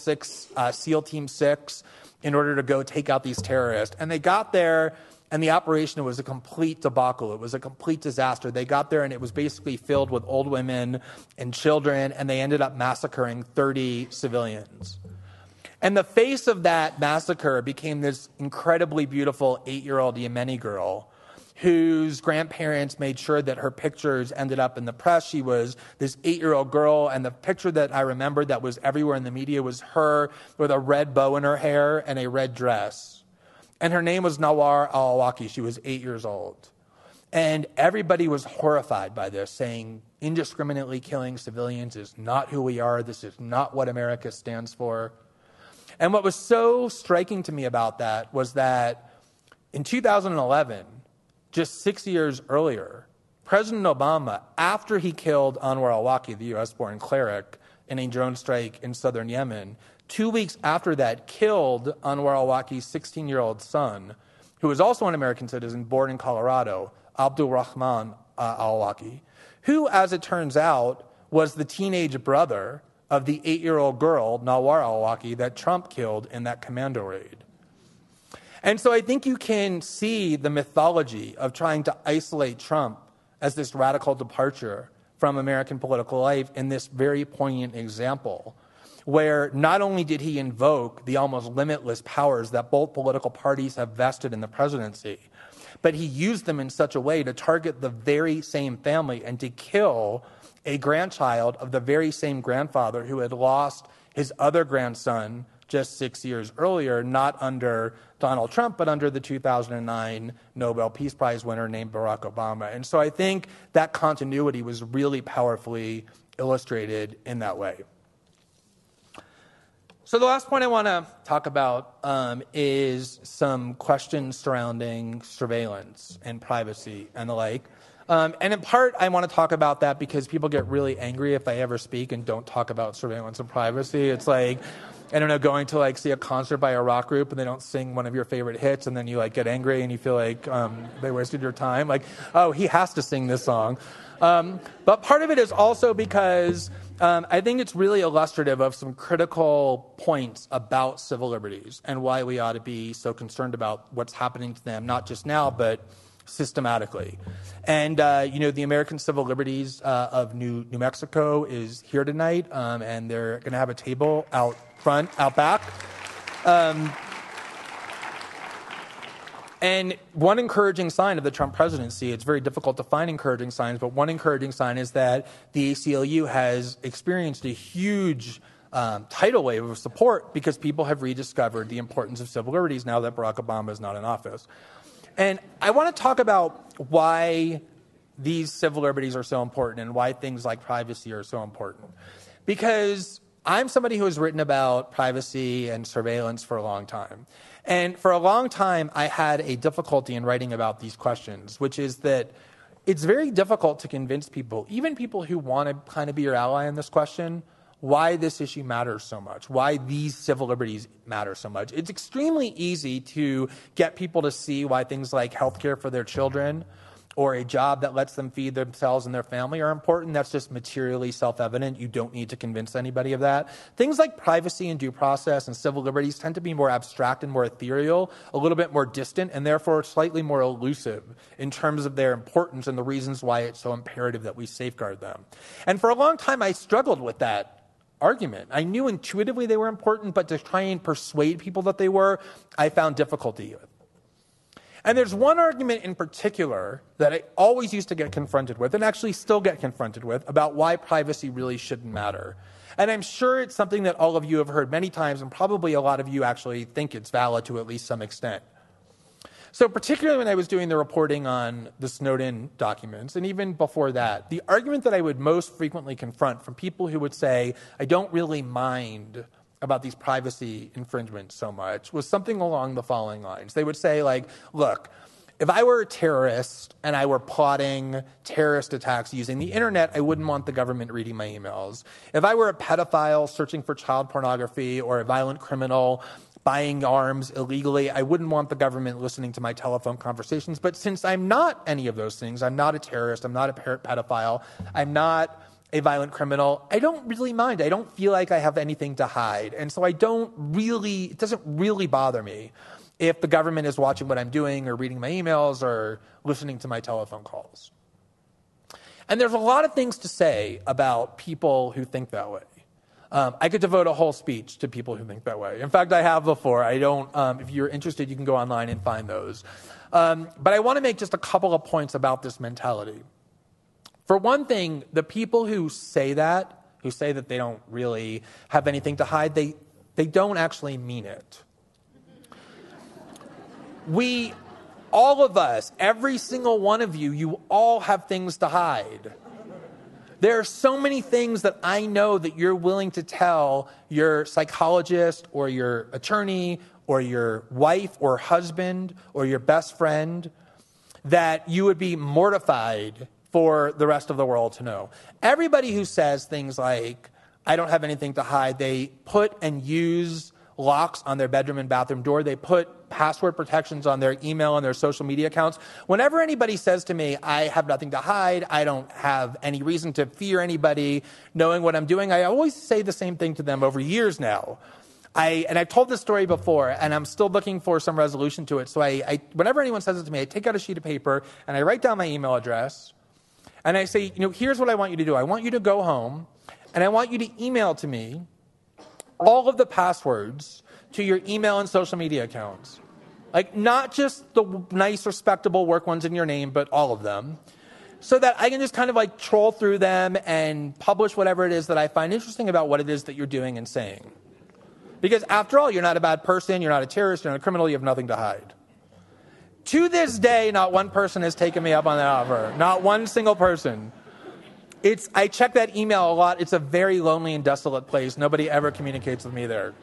SEAL Team 6 in order to go take out these terrorists. And they got there, and the operation was a complete debacle. It was a complete disaster. They got there, and it was basically filled with old women and children, and they ended up massacring 30 civilians. And the face of that massacre became this incredibly beautiful 8-year-old Yemeni girl whose grandparents made sure that her pictures ended up in the press. She was this 8-year-old girl, and the picture that I remember that was everywhere in the media was her with a red bow in her hair and a red dress. And her name was Nawar al-Awlaki. She was 8 years old. And everybody was horrified by this, saying indiscriminately killing civilians is not who we are. This is not what America stands for. And what was so striking to me about that was that in 2011, just 6 years earlier, President Obama, after he killed Anwar al-Awlaki, the U.S.-born cleric, in a drone strike in southern Yemen, 2 weeks after that, killed Anwar al-Awlaki's 16-year-old son, who was also an American citizen born in Colorado, Abdul Rahman al-Awlaki, who, as it turns out, was the teenage brother of the 8-year-old girl, Nawar al-Awlaki, that Trump killed in that commando raid. And so I think you can see the mythology of trying to isolate Trump as this radical departure from American political life in this very poignant example, where not only did he invoke the almost limitless powers that both political parties have vested in the presidency, but he used them in such a way to target the very same family and to kill a grandchild of the very same grandfather who had lost his other grandson just 6 years earlier, not under Donald Trump, but under the 2009 Nobel Peace Prize winner named Barack Obama. And so I think that continuity was really powerfully illustrated in that way. So the last point I want to talk about is some questions surrounding surveillance and privacy and the like. And in part, I want to talk about that because people get really angry if I ever speak and don't talk about surveillance and privacy. It's like, I don't know, going to like see a concert by a rock group and they don't sing one of your favorite hits, and then you like get angry and you feel like they wasted your time. Like, oh, he has to sing this song. But part of it is also because I think it's really illustrative of some critical points about civil liberties and why we ought to be so concerned about what's happening to them, not just now, but systematically. And, the American Civil Liberties of New Mexico is here tonight, and they're going to have a table out front, out back. And one encouraging sign of the Trump presidency, it's very difficult to find encouraging signs, but one encouraging sign is that the ACLU has experienced a huge tidal wave of support because people have rediscovered the importance of civil liberties now that Barack Obama is not in office. And I want to talk about why these civil liberties are so important and why things like privacy are so important. Because I'm somebody who has written about privacy and surveillance for a long time. And for a long time, I had a difficulty in writing about these questions, which is that it's very difficult to convince people, even people who want to kind of be your ally in this question, why this issue matters so much, why these civil liberties matter so much. It's extremely easy to get people to see why things like healthcare for their children or a job that lets them feed themselves and their family are important. That's just materially self-evident. You don't need to convince anybody of that. Things like privacy and due process and civil liberties tend to be more abstract and more ethereal, a little bit more distant, and therefore slightly more elusive in terms of their importance and the reasons why it's so imperative that we safeguard them. And for a long time, I struggled with that argument. I knew intuitively they were important, but to try and persuade people that they were, I found difficulty with. And there's one argument in particular that I always used to get confronted with, and actually still get confronted with, about why privacy really shouldn't matter. And I'm sure it's something that all of you have heard many times, and probably a lot of you actually think it's valid to at least some extent. So particularly when I was doing the reporting on the Snowden documents, and even before that, the argument that I would most frequently confront from people who would say, I don't really mind about these privacy infringements so much, was something along the following lines. They would say, like, look, if I were a terrorist and I were plotting terrorist attacks using the internet, I wouldn't want the government reading my emails. If I were a pedophile searching for child pornography or a violent criminal buying arms illegally, I wouldn't want the government listening to my telephone conversations. But since I'm not any of those things, I'm not a terrorist, I'm not a pedophile, I'm not a violent criminal, I don't really mind. I don't feel like I have anything to hide. And so it doesn't really bother me if the government is watching what I'm doing or reading my emails or listening to my telephone calls. And there's a lot of things to say about people who think that way. I could devote a whole speech to people who think that way. In fact, I have before. I don't. If you're interested, you can go online and find those. But I want to make just a couple of points about this mentality. For one thing, the people who say that they don't really have anything to hide, they don't actually mean it. All of us, every single one of you all have things to hide. There are so many things that I know that you're willing to tell your psychologist or your attorney or your wife or husband or your best friend that you would be mortified for the rest of the world to know. Everybody who says things like, I don't have anything to hide, they put and use locks on their bedroom and bathroom door. They put password protections on their email and their social media accounts. Whenever anybody says to me, I have nothing to hide, I don't have any reason to fear anybody knowing what I'm doing, I always say the same thing to them over years now. I've told this story before, and I'm still looking for some resolution to it. So whenever anyone says it to me, I take out a sheet of paper and I write down my email address, and I say, here's what I want you to do. I want you to go home, and I want you to email to me all of the passwords to your email and social media accounts. Like, not just the nice, respectable work ones in your name, but all of them. So that I can just kind of like troll through them and publish whatever it is that I find interesting about what it is that you're doing and saying. Because after all, you're not a bad person, you're not a terrorist, you're not a criminal, you have nothing to hide. To this day, not one person has taken me up on that offer. Not one single person. I check that email a lot. It's a very lonely and desolate place. Nobody ever communicates with me there.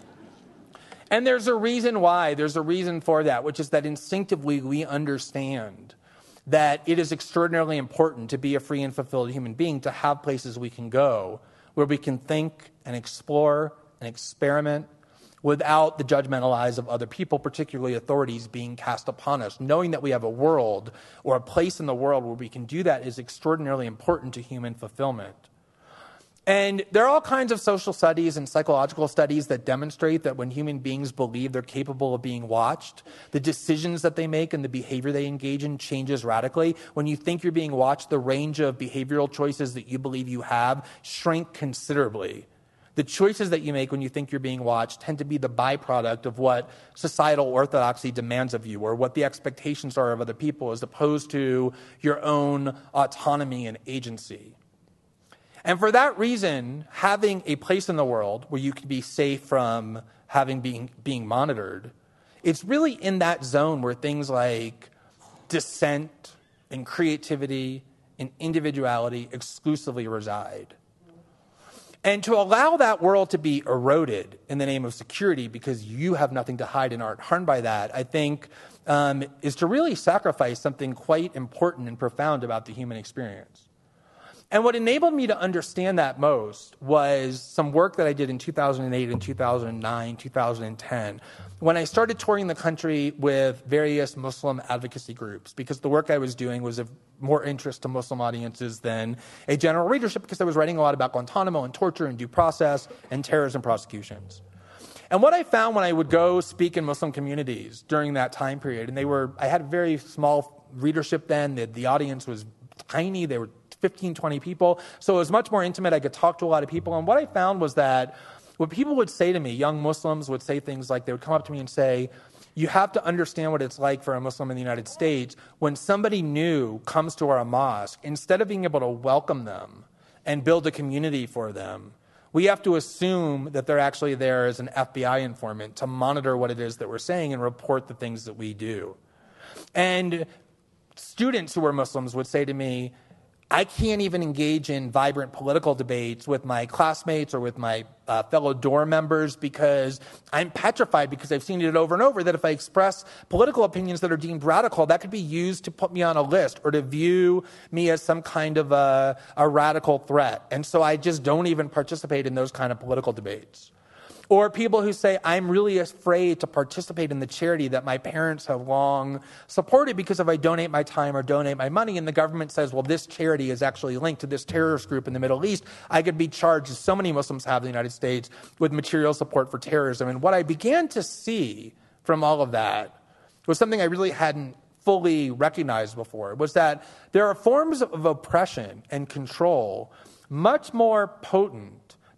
And there's a reason why. There's a reason for that, which is that instinctively we understand that it is extraordinarily important to be a free and fulfilled human being, to have places we can go where we can think and explore and experiment without the judgmental eyes of other people, particularly authorities, being cast upon us. Knowing that we have a world or a place in the world where we can do that is extraordinarily important to human fulfillment. And there are all kinds of social studies and psychological studies that demonstrate that when human beings believe they're capable of being watched, the decisions that they make and the behavior they engage in changes radically. When you think you're being watched, the range of behavioral choices that you believe you have shrink considerably. The choices that you make when you think you're being watched tend to be the byproduct of what societal orthodoxy demands of you or what the expectations are of other people, as opposed to your own autonomy and agency. And for that reason, having a place in the world where you can be safe from being monitored, it's really in that zone where things like dissent and creativity and individuality exclusively reside. And to allow that world to be eroded in the name of security because you have nothing to hide and aren't harmed by that, I think, is to really sacrifice something quite important and profound about the human experience. And what enabled me to understand that most was some work that I did in 2008 and 2009, 2010, when I started touring the country with various Muslim advocacy groups, because the work I was doing was of more interest to Muslim audiences than a general readership, because I was writing a lot about Guantanamo and torture and due process and terrorism prosecutions. And what I found when I would go speak in Muslim communities during that time period, and I had a very small readership then, the audience was tiny, they were 15, 20 people. So it was much more intimate. I could talk to a lot of people. And what I found was that what people would say to me, young Muslims would say things like, they would come up to me and say, you have to understand what it's like for a Muslim in the United States. When somebody new comes to our mosque, instead of being able to welcome them and build a community for them, we have to assume that they're actually there as an FBI informant to monitor what it is that we're saying and report the things that we do. And students who were Muslims would say to me, I can't even engage in vibrant political debates with my classmates or with my fellow dorm members because I'm petrified, because I've seen it over and over, that if I express political opinions that are deemed radical, that could be used to put me on a list or to view me as some kind of a radical threat. And so I just don't even participate in those kind of political debates. Or people who say, I'm really afraid to participate in the charity that my parents have long supported, because if I donate my time or donate my money and the government says, well, this charity is actually linked to this terrorist group in the Middle East, I could be charged, as so many Muslims have in the United States, with material support for terrorism. And what I began to see from all of that was something I really hadn't fully recognized before, was that there are forms of oppression and control much more potent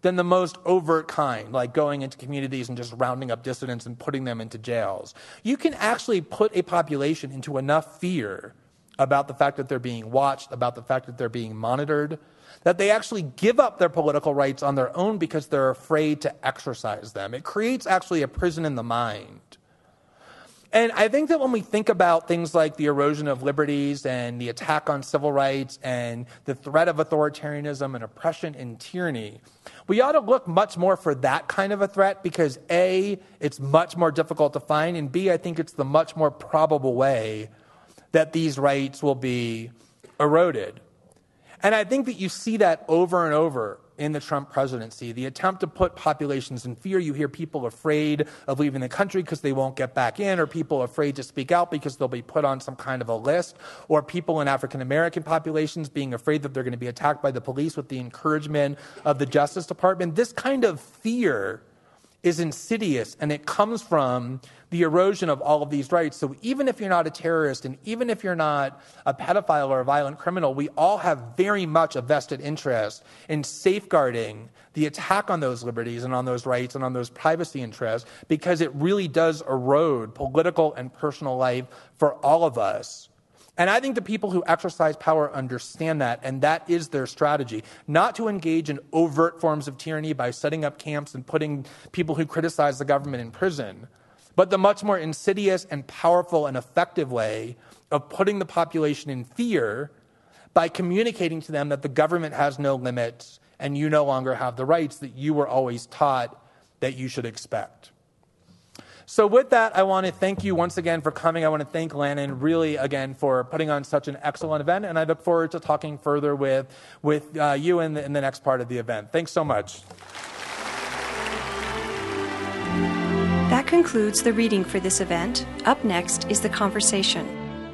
than the most overt kind, like going into communities and just rounding up dissidents and putting them into jails. You can actually put a population into enough fear about the fact that they're being watched, about the fact that they're being monitored, that they actually give up their political rights on their own because they're afraid to exercise them. It creates actually a prison in the mind. And I think that when we think about things like the erosion of liberties and the attack on civil rights and the threat of authoritarianism and oppression and tyranny, we ought to look much more for that kind of a threat because A, it's much more difficult to find, and B, I think it's the much more probable way that these rights will be eroded. And I think that you see that over and over in the Trump presidency, the attempt to put populations in fear. You hear people afraid of leaving the country because they won't get back in, or people afraid to speak out because they'll be put on some kind of a list, or people in African-American populations being afraid that they're going to be attacked by the police with the encouragement of the Justice Department. This kind of fear is insidious, and it comes from the erosion of all of these rights. So even if you're not a terrorist, and even if you're not a pedophile or a violent criminal, we all have very much a vested interest in safeguarding the attack on those liberties and on those rights and on those privacy interests, because it really does erode political and personal life for all of us. And I think the people who exercise power understand that, and that is their strategy. Not to engage in overt forms of tyranny by setting up camps and putting people who criticize the government in prison, but the much more insidious and powerful and effective way of putting the population in fear by communicating to them that the government has no limits and you no longer have the rights that you were always taught that you should expect. So with that, I want to thank you once again for coming. I want to thank Lannan really again for putting on such an excellent event, and I look forward to talking further with you in the next part of the event. Thanks so much. That concludes the reading for this event. Up next is the conversation.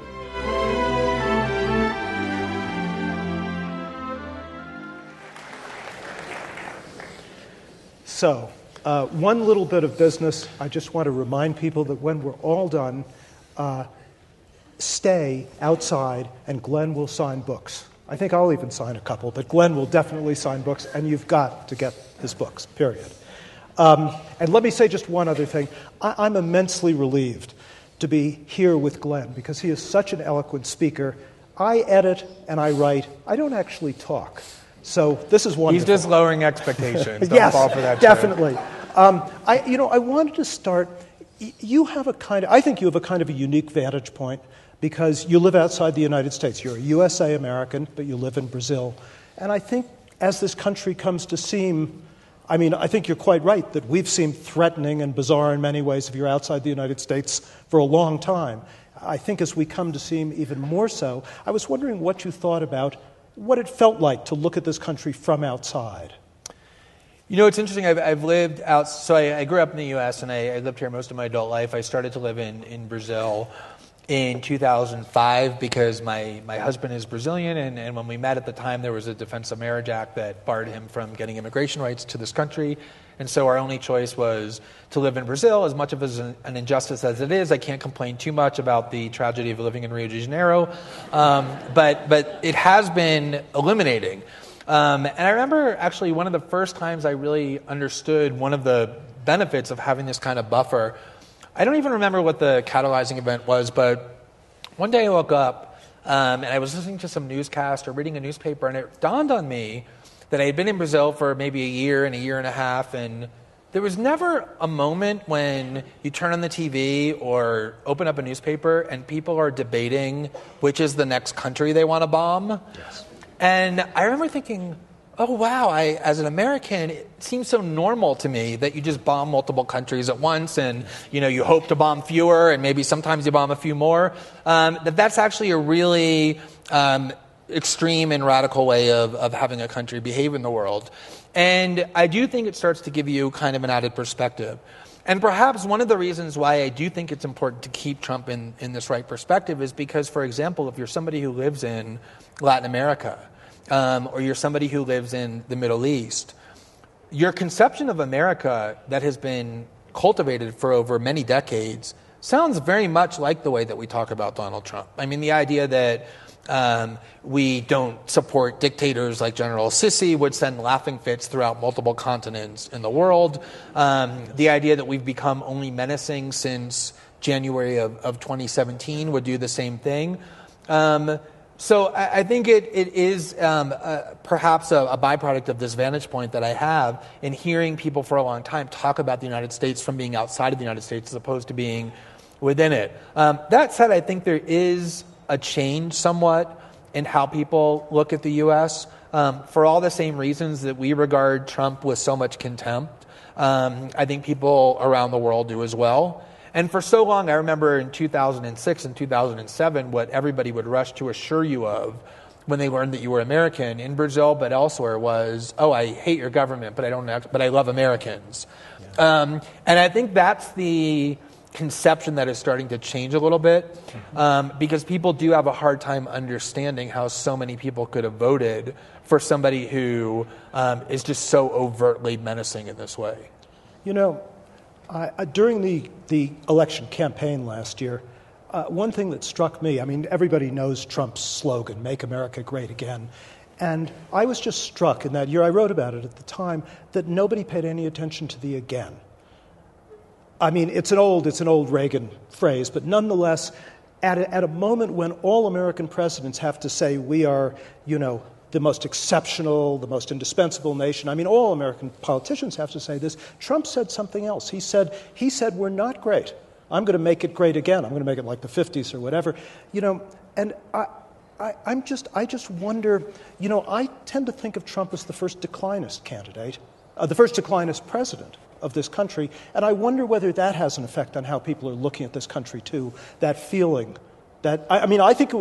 So, one little bit of business. I just want to remind people that when we're all done, stay outside and Glenn will sign books. I think I'll even sign a couple, but Glenn will definitely sign books, and you've got to get his books, period. And let me say just one other thing. I'm immensely relieved to be here with Glenn because he is such an eloquent speaker. I edit and I write. I don't actually talk. So this is wonderful. He's just lowering expectations. Don't Yes, fall for that. Definitely. I wanted to start. You have I think you have a kind of a unique vantage point because you live outside the United States. You're a USA American, but you live in Brazil. And I think as this country comes to seem, I think you're quite right that we've seemed threatening and bizarre in many ways if you're outside the United States for a long time. I think as we come to seem even more so, I was wondering what you thought about what it felt like to look at this country from outside. You know, it's interesting. I've lived out. So I grew up in the U.S. and I lived here most of my adult life. I started to live in Brazil in 2005 because my husband is Brazilian, and when we met at the time, there was a Defense of Marriage Act that barred him from getting immigration rights to this country. And so our only choice was to live in Brazil. As much of an injustice as it is, I can't complain too much about the tragedy of living in Rio de Janeiro, but it has been illuminating. And I remember actually one of the first times I really understood one of the benefits of having this kind of buffer. I don't even remember what the catalyzing event was, but one day I woke up and I was listening to some newscast or reading a newspaper, and it dawned on me that I had been in Brazil for maybe a year and a half, and there was never a moment when you turn on the TV or open up a newspaper and people are debating which is the next country they want to bomb. Yes. And I remember thinking, oh, wow, as an American, it seems so normal to me that you just bomb multiple countries at once and, you hope to bomb fewer and maybe sometimes you bomb a few more. That's actually a really extreme and radical way of having a country behave in the world. And I do think it starts to give you kind of an added perspective. And perhaps one of the reasons why I do think it's important to keep Trump in this right perspective is because, for example, if you're somebody who lives in Latin America, or you're somebody who lives in the Middle East, your conception of America that has been cultivated for over many decades sounds very much like the way that we talk about Donald Trump. I mean, the idea that We don't support dictators like General Sisi, would send laughing fits throughout multiple continents in the world. The idea that we've become only menacing since January of 2017 would do the same thing. So I think it is perhaps a byproduct of this vantage point that I have in hearing people for a long time talk about the United States from being outside of the United States as opposed to being within it. That said, I think there is a change somewhat in how people look at the U.S. For all the same reasons that we regard Trump with so much contempt. I think people around the world do as well. And for so long, I remember in 2006 and 2007, what everybody would rush to assure you of when they learned that you were American in Brazil, but elsewhere was, oh, I hate your government, but I love Americans. Yeah. And I think that's the conception that is starting to change a little bit, because people do have a hard time understanding how so many people could have voted for somebody who is just so overtly menacing in this way. You know, during the election campaign last year, one thing that struck me, I mean, everybody knows Trump's slogan, "Make America Great Again." And I was just struck in that year, I wrote about it at the time, that nobody paid any attention to the again. I mean, it's an old Reagan phrase, but nonetheless, at a moment when all American presidents have to say we are, the most exceptional, the most indispensable nation. I mean, all American politicians have to say this. Trump said something else. He said, we're not great. I'm going to make it great again. I'm going to make it like the 50s or whatever. And I just wonder, I tend to think of Trump as the first declinist candidate, the first declinist president of this country. And I wonder whether that has an effect on how people are looking at this country too, that feeling. I think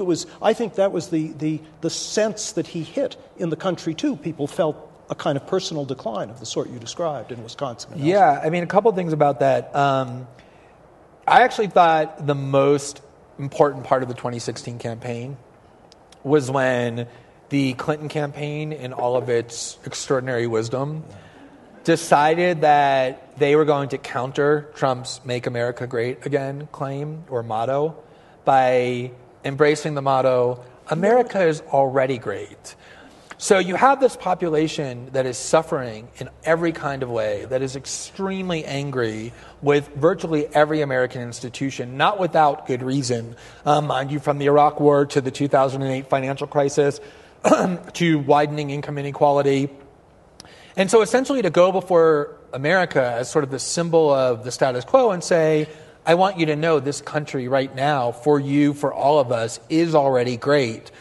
that was the sense that he hit in the country too. People felt a kind of personal decline of the sort you described in Wisconsin. Yeah, I mean, a couple things about that. I actually thought the most important part of the 2016 campaign was when the Clinton campaign, in all of its extraordinary wisdom, decided that they were going to counter Trump's "Make America Great Again" claim or motto by embracing the motto, "America is already great." So you have this population that is suffering in every kind of way, that is extremely angry with virtually every American institution, not without good reason. Mind you, from the Iraq War to the 2008 financial crisis to widening income inequality. And so essentially to go before America as sort of the symbol of the status quo and say, I want you to know this country right now, for you, for all of us, is already great,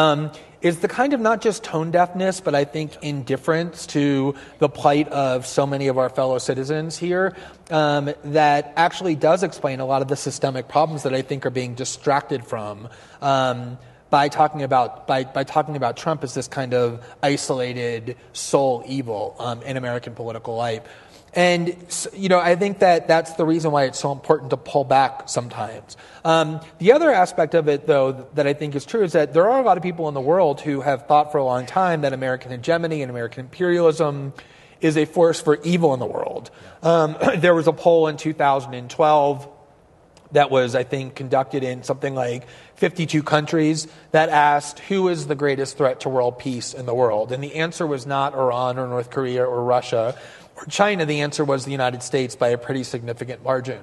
is the kind of not just tone deafness, but I think indifference to the plight of so many of our fellow citizens here that actually does explain a lot of the systemic problems that I think are being distracted from by talking about Trump as this kind of isolated sole evil in American political life. And, I think that that's the reason why it's so important to pull back sometimes. The other aspect of it, though, that I think is true is that there are a lot of people in the world who have thought for a long time that American hegemony and American imperialism is a force for evil in the world. There was a poll in 2012 that was, I think, conducted in something like 52 countries that asked who is the greatest threat to world peace in the world. And the answer was not Iran or North Korea or Russia or China. The answer was the United States by a pretty significant margin.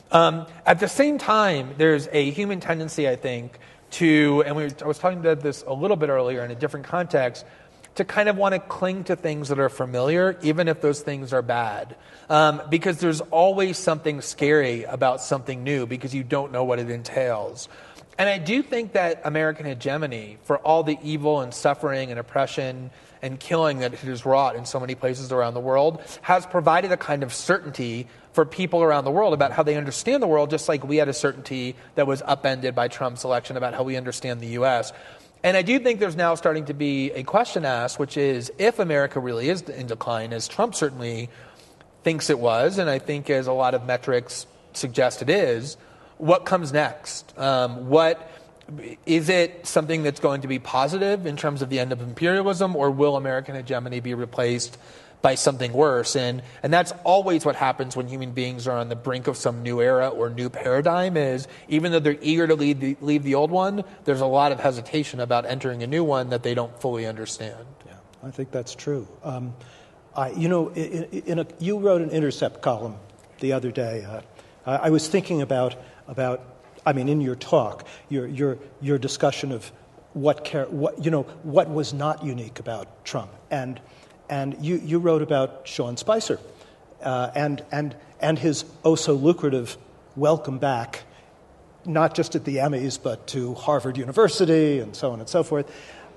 At the same time, there's a human tendency, I think, to, and I was talking about this a little bit earlier in a different context, to kind of want to cling to things that are familiar, even if those things are bad. Because there's always something scary about something new because you don't know what it entails. And I do think that American hegemony, for all the evil and suffering and oppression and killing that it has wrought in so many places around the world, has provided a kind of certainty for people around the world about how they understand the world, just like we had a certainty that was upended by Trump's election about how we understand the U.S. And I do think there's now starting to be a question asked, which is if America really is in decline, as Trump certainly thinks it was, and I think as a lot of metrics suggest it is, what comes next? Is it something that's going to be positive in terms of the end of imperialism, or will American hegemony be replaced by something worse. And that's always what happens when human beings are on the brink of some new era or new paradigm, is even though they're eager to leave the old one, there's a lot of hesitation about entering a new one that they don't fully understand. Yeah, I think that's true. You wrote an Intercept column the other day. I was thinking about in your talk, your discussion of what was not unique about Trump, and you wrote about Sean Spicer, and his oh so lucrative welcome back, not just at the Emmys but to Harvard University and so on and so forth,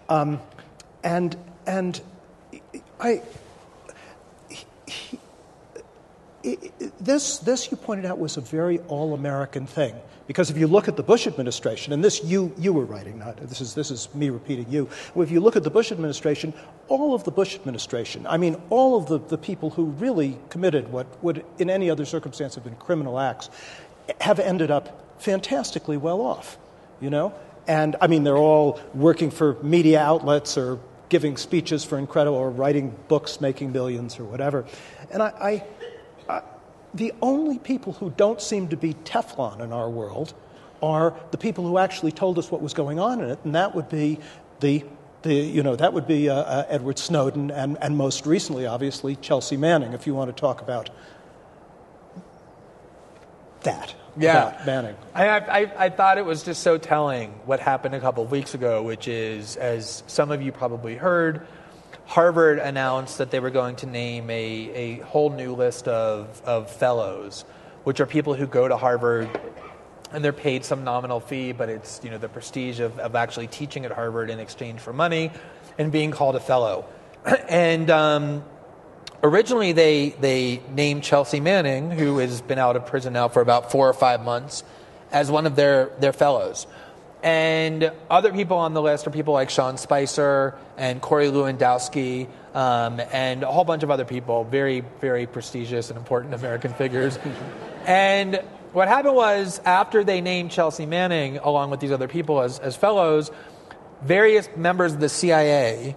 This you pointed out was a very all-American thing, because if you look at the Bush administration, and this you were writing, not this is me repeating you. If you look at the Bush administration, all of the Bush administration, all of the people who really committed what would in any other circumstance have been criminal acts, have ended up fantastically well off, And they're all working for media outlets or giving speeches for incredible, or writing books, making millions or whatever. And the only people who don't seem to be Teflon in our world are the people who actually told us what was going on in it, and that would be Edward Snowden, and most recently, obviously, Chelsea Manning, if you want to talk about that. Yeah, about Manning. I thought it was just so telling what happened a couple of weeks ago, which is, as some of you probably heard, Harvard announced that they were going to name a whole new list of fellows, which are people who go to Harvard and they're paid some nominal fee, but it's the prestige of actually teaching at Harvard in exchange for money and being called a fellow. And originally they named Chelsea Manning, who has been out of prison now for about 4 or 5 months, as one of their fellows. And other people on the list are people like Sean Spicer and Corey Lewandowski, and a whole bunch of other people, very, very prestigious and important American figures. And what happened was, after they named Chelsea Manning, along with these other people as fellows, various members of the CIA,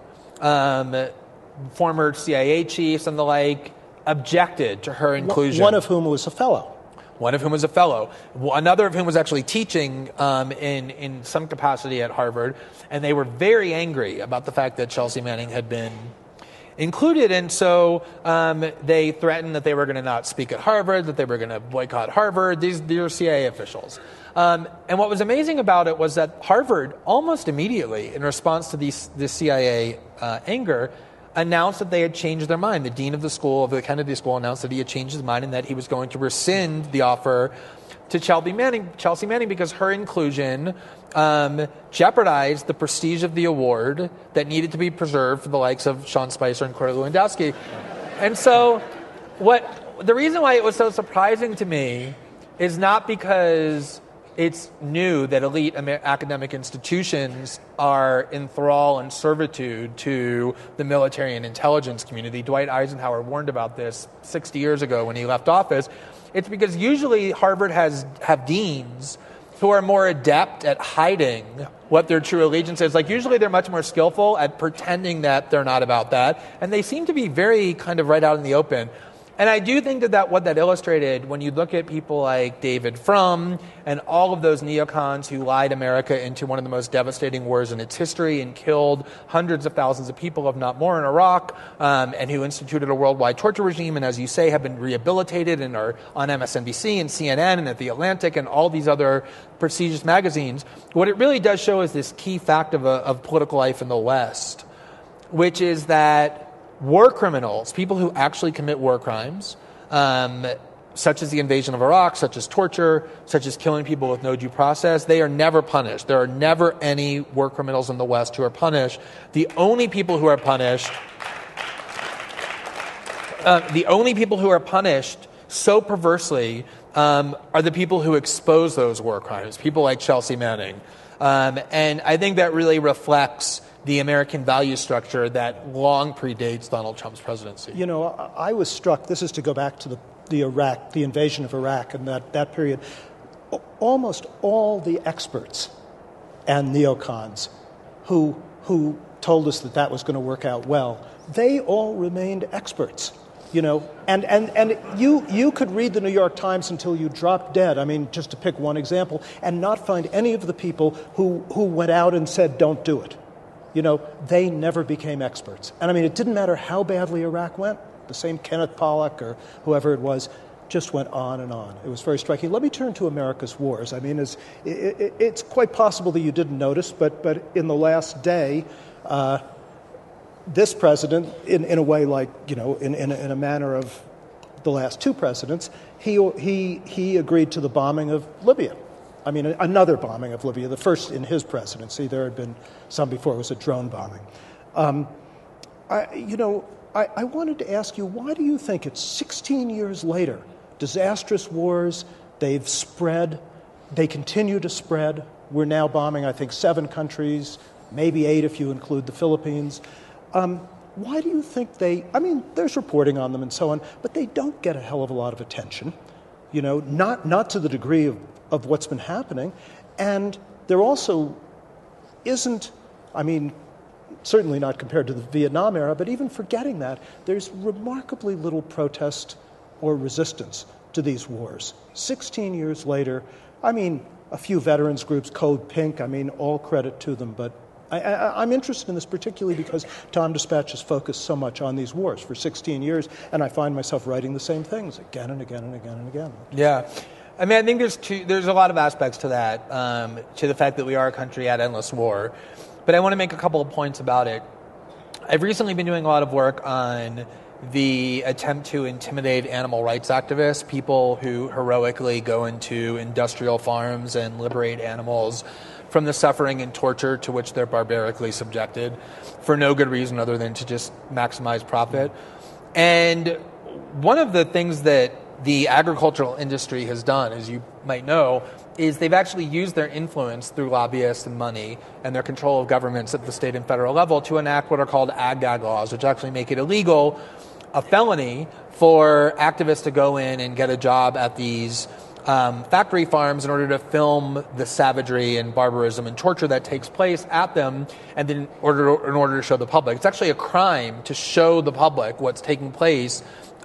former CIA chiefs and the like, objected to her inclusion. One of whom was a fellow. One of whom was a fellow. Another of whom was actually teaching in some capacity at Harvard. And they were very angry about the fact that Chelsea Manning had been included. And so they threatened that they were going to not speak at Harvard, that they were going to boycott Harvard. These are CIA officials. And what was amazing about it was that Harvard, almost immediately, in response to this CIA anger, announced that they had changed their mind. The dean of the Kennedy School, announced that he had changed his mind and that he was going to rescind the offer to Chelsea Manning, because her inclusion jeopardized the prestige of the award that needed to be preserved for the likes of Sean Spicer and Corey Lewandowski. And so the reason why it was so surprising to me is not because it's new that elite academic institutions are in thrall and servitude to the military and intelligence community. Dwight Eisenhower warned about this 60 years ago when he left office. It's because usually Harvard have deans who are more adept at hiding what their true allegiance is. Like, usually they're much more skillful at pretending that they're not about that. And they seem to be very kind of right out in the open. And I do think that what that illustrated, when you look at people like David Frum and all of those neocons who lied America into one of the most devastating wars in its history and killed hundreds of thousands of people, if not more, in Iraq, and who instituted a worldwide torture regime, and as you say, have been rehabilitated and are on MSNBC and CNN and at The Atlantic and all these other prestigious magazines, what it really does show is this key fact of political life in the West, which is that war criminals, people who actually commit war crimes, such as the invasion of Iraq, such as torture, such as killing people with no due process, they are never punished. There are never any war criminals in the West who are punished. The only people who are punished so perversely are the people who expose those war crimes, people like Chelsea Manning. And I think that really reflects the American value structure that long predates Donald Trump's presidency. You know, I was struck, this is to go back to the invasion of Iraq and that period. Almost all the experts and neocons who told us that that was going to work out well, they all remained experts. And you could read the New York Times until you dropped dead, I mean, just to pick one example, and not find any of the people who went out and said, don't do it. They never became experts. And I mean, it didn't matter how badly Iraq went. The same Kenneth Pollock or whoever it was just went on and on. It was very striking. Let me turn to America's wars. I mean, it's quite possible that you didn't notice, but in the last day, this president, in a way like, in a manner of the last two presidents, he agreed to the bombing of Libya. I mean, another bombing of Libya, the first in his presidency. There had been some before. It was a drone bombing. I wanted to ask you, why do you think it's 16 years later, disastrous wars, they've spread, they continue to spread. We're now bombing, I think, 7 countries, maybe 8 if you include the Philippines. Why do you think there's reporting on them and so on, but they don't get a hell of a lot of attention, not to the degree of what's been happening. And there also isn't, certainly not compared to the Vietnam era, but even forgetting that, there's remarkably little protest or resistance to these wars. 16 years later, a few veterans groups, Code Pink, all credit to them, but I'm interested in this particularly because Tom Dispatch has focused so much on these wars for 16 years, and I find myself writing the same things again and again and again and again. Yeah. I think there's a lot of aspects to that, to the fact that we are a country at endless war. But I want to make a couple of points about it. I've recently been doing a lot of work on the attempt to intimidate animal rights activists, people who heroically go into industrial farms and liberate animals from the suffering and torture to which they're barbarically subjected for no good reason other than to just maximize profit. And one of the things that the agricultural industry has done, as you might know, is they've actually used their influence through lobbyists and money and their control of governments at the state and federal level to enact what are called ag-gag laws, which actually make it illegal, a felony, for activists to go in and get a job at these factory farms in order to film the savagery and barbarism and torture that takes place at them, and then in order to show the public. It's actually a crime to show the public what's taking place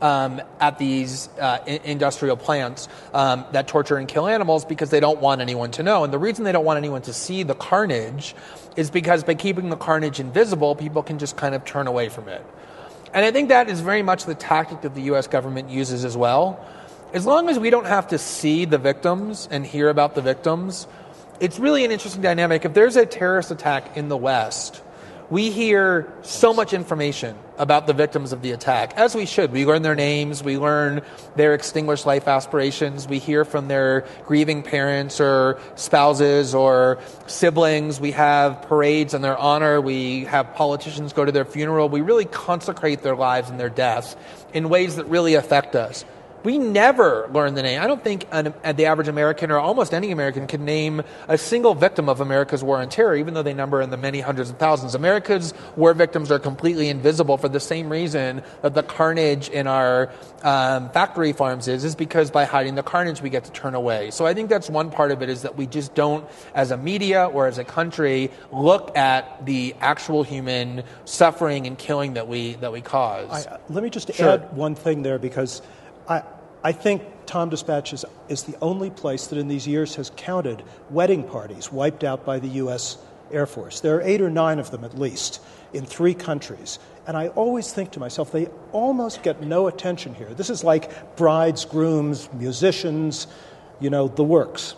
at these industrial plants that torture and kill animals, because they don't want anyone to know. And the reason they don't want anyone to see the carnage is because by keeping the carnage invisible, people can just kind of turn away from it. And I think that is very much the tactic that the U.S. government uses as well. As long as we don't have to see the victims and hear about the victims, it's really an interesting dynamic. If there's a terrorist attack in the West, we hear so much information about the victims of the attack, as we should. We learn their names, we learn their extinguished life aspirations, we hear from their grieving parents or spouses or siblings, we have parades in their honor, we have politicians go to their funeral, we really consecrate their lives and their deaths in ways that really affect us. We never learn the name. I don't think the average American or almost any American can name a single victim of America's war on terror, even though they number in the many hundreds of thousands. America's war victims are completely invisible for the same reason that the carnage in our factory farms is because by hiding the carnage, we get to turn away. So I think that's one part of it, is that we just don't, as a media or as a country, look at the actual human suffering and killing that we cause. Let me just add one thing there, because I think Tom Dispatch is the only place that in these years has counted wedding parties wiped out by the U.S. Air Force. There are 8 or 9 of them at least in 3 countries. And I always think to myself, they almost get no attention here. This is like brides, grooms, musicians, the works.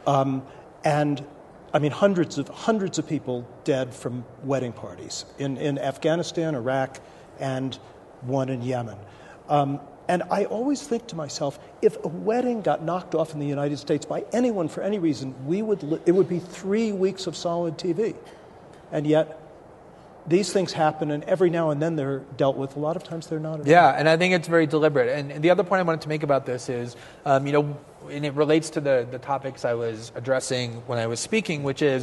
And hundreds of people dead from wedding parties in Afghanistan, Iraq, and one in Yemen. And I always think to myself, if a wedding got knocked off in the United States by anyone for any reason, it would be 3 weeks of solid TV. And yet, these things happen, and every now and then they're dealt with. A lot of times they're not. Yeah, and I think it's very deliberate. And the other point I wanted to make about this is, and it relates to the topics I was addressing when I was speaking, which is,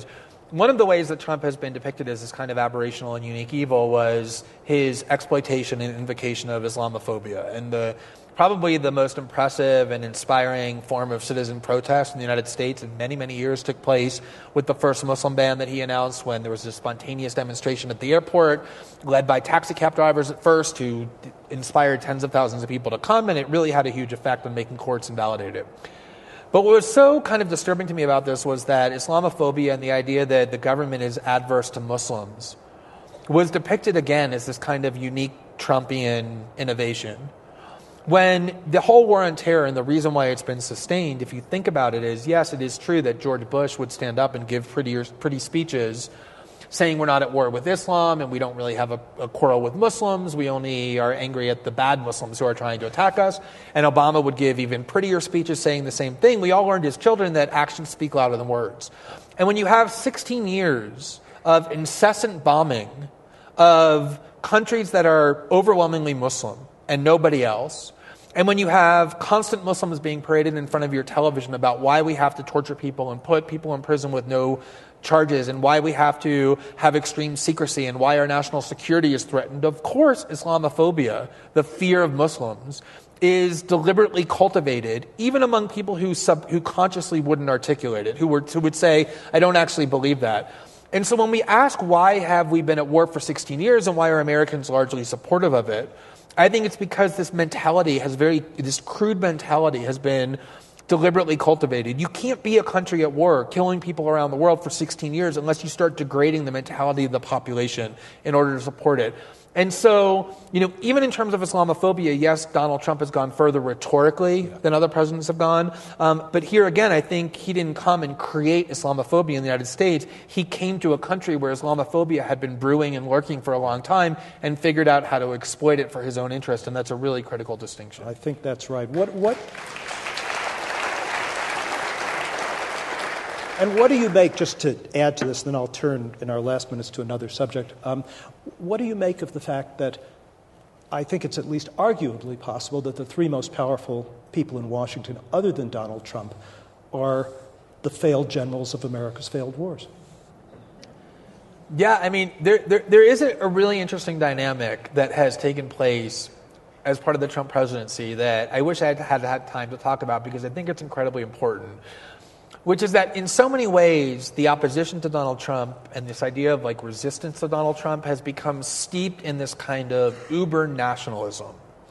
one of the ways that Trump has been depicted as this kind of aberrational and unique evil was his exploitation and invocation of Islamophobia. And probably the most impressive and inspiring form of citizen protest in the United States in many, many years took place with the first Muslim ban that he announced, when there was a spontaneous demonstration at the airport led by taxi cab drivers at first, who inspired tens of thousands of people to come, and it really had a huge effect on making courts invalidate it. But what was so kind of disturbing to me about this was that Islamophobia and the idea that the government is adverse to Muslims was depicted again as this kind of unique Trumpian innovation. When the whole war on terror, and the reason why it's been sustained, if you think about it, is, yes, it is true that George Bush would stand up and give pretty speeches saying we're not at war with Islam and we don't really have a quarrel with Muslims. We only are angry at the bad Muslims who are trying to attack us. And Obama would give even prettier speeches saying the same thing. We all learned as children that actions speak louder than words. And when you have 16 years of incessant bombing of countries that are overwhelmingly Muslim and nobody else, and when you have constant Muslims being paraded in front of your television about why we have to torture people and put people in prison with no charges, and why we have to have extreme secrecy, and why our national security is threatened, of course Islamophobia, the fear of Muslims, is deliberately cultivated, even among people who consciously wouldn't articulate it, who would say, I don't actually believe that. And so when we ask why have we been at war for 16 years and why are Americans largely supportive of it, I think it's because this crude mentality has been deliberately cultivated. You can't be a country at war killing people around the world for 16 years unless you start degrading the mentality of the population in order to support it. And so, even in terms of Islamophobia, yes, Donald Trump has gone further rhetorically than other presidents have gone. But here again, I think he didn't come and create Islamophobia in the United States. He came to a country where Islamophobia had been brewing and lurking for a long time and figured out how to exploit it for his own interest. And that's a really critical distinction. I think that's right. And what do you make, just to add to this, then I'll turn in our last minutes to another subject, what do you make of the fact that I think it's at least arguably possible that the three most powerful people in Washington, other than Donald Trump, are the failed generals of America's failed wars? Yeah, I mean, there is a really interesting dynamic that has taken place as part of the Trump presidency that I wish I had time to talk about, because I think it's incredibly important, which is that in so many ways, the opposition to Donald Trump and this idea of resistance to Donald Trump has become steeped in this kind of uber nationalism.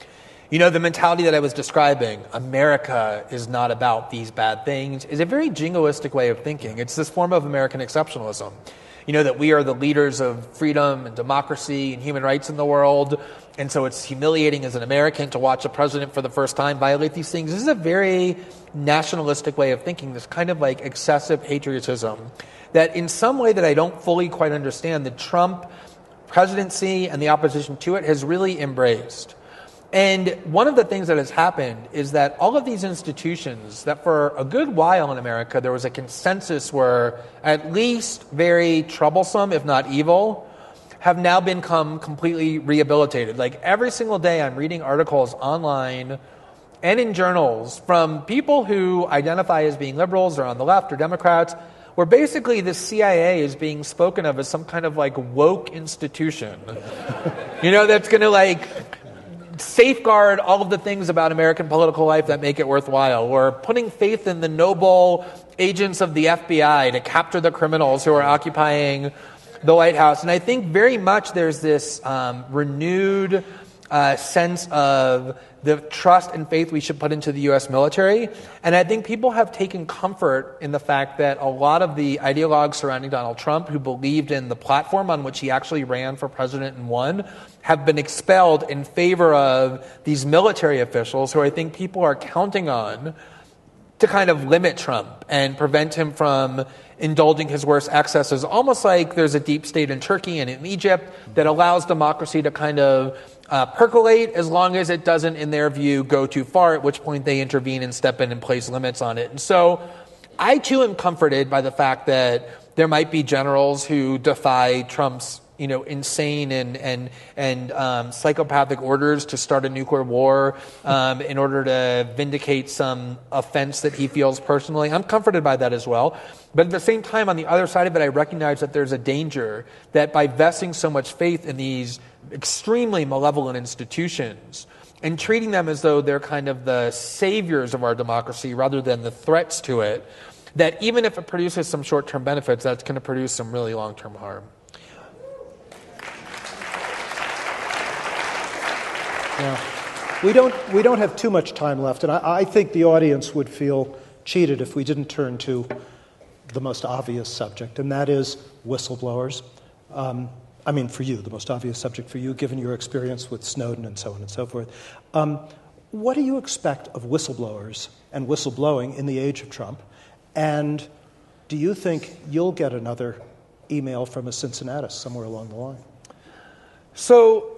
The mentality that I was describing, America is not about these bad things, is a very jingoistic way of thinking. It's this form of American exceptionalism. That we are the leaders of freedom and democracy and human rights in the world. And so it's humiliating as an American to watch a president for the first time violate these things. This is a very nationalistic way of thinking, this kind of excessive patriotism that in some way that I don't fully quite understand, the Trump presidency and the opposition to it has really embraced. And one of the things that has happened is that all of these institutions that for a good while in America there was a consensus were at least very troublesome, if not evil, have now become completely rehabilitated. Every single day I'm reading articles online and in journals from people who identify as being liberals or on the left or Democrats, where basically the CIA is being spoken of as some kind of woke institution, that's going to safeguard all of the things about American political life that make it worthwhile, or putting faith in the noble agents of the FBI to capture the criminals who are occupying the White House. And I think very much there's this renewed sense of the trust and faith we should put into the U.S. military. And I think people have taken comfort in the fact that a lot of the ideologues surrounding Donald Trump who believed in the platform on which he actually ran for president and won have been expelled in favor of these military officials who I think people are counting on to kind of limit Trump and prevent him from indulging his worst excesses, almost like there's a deep state in Turkey and in Egypt that allows democracy to kind of percolate as long as it doesn't, in their view, go too far, at which point they intervene and step in and place limits on it. And so I, too, am comforted by the fact that there might be generals who defy Trump's insane and psychopathic orders to start a nuclear war in order to vindicate some offense that he feels personally. I'm comforted by that as well. But at the same time, on the other side of it, I recognize that there's a danger that by vesting so much faith in these extremely malevolent institutions and treating them as though they're kind of the saviors of our democracy rather than the threats to it, that even if it produces some short-term benefits, that's going to produce some really long-term harm. Yeah. We don't have too much time left, and I think the audience would feel cheated if we didn't turn to the most obvious subject, and that is whistleblowers. For you, the most obvious subject for you, given your experience with Snowden and so on and so forth. What do you expect of whistleblowers and whistleblowing in the age of Trump? And do you think you'll get another email from a Cincinnati somewhere along the line? So,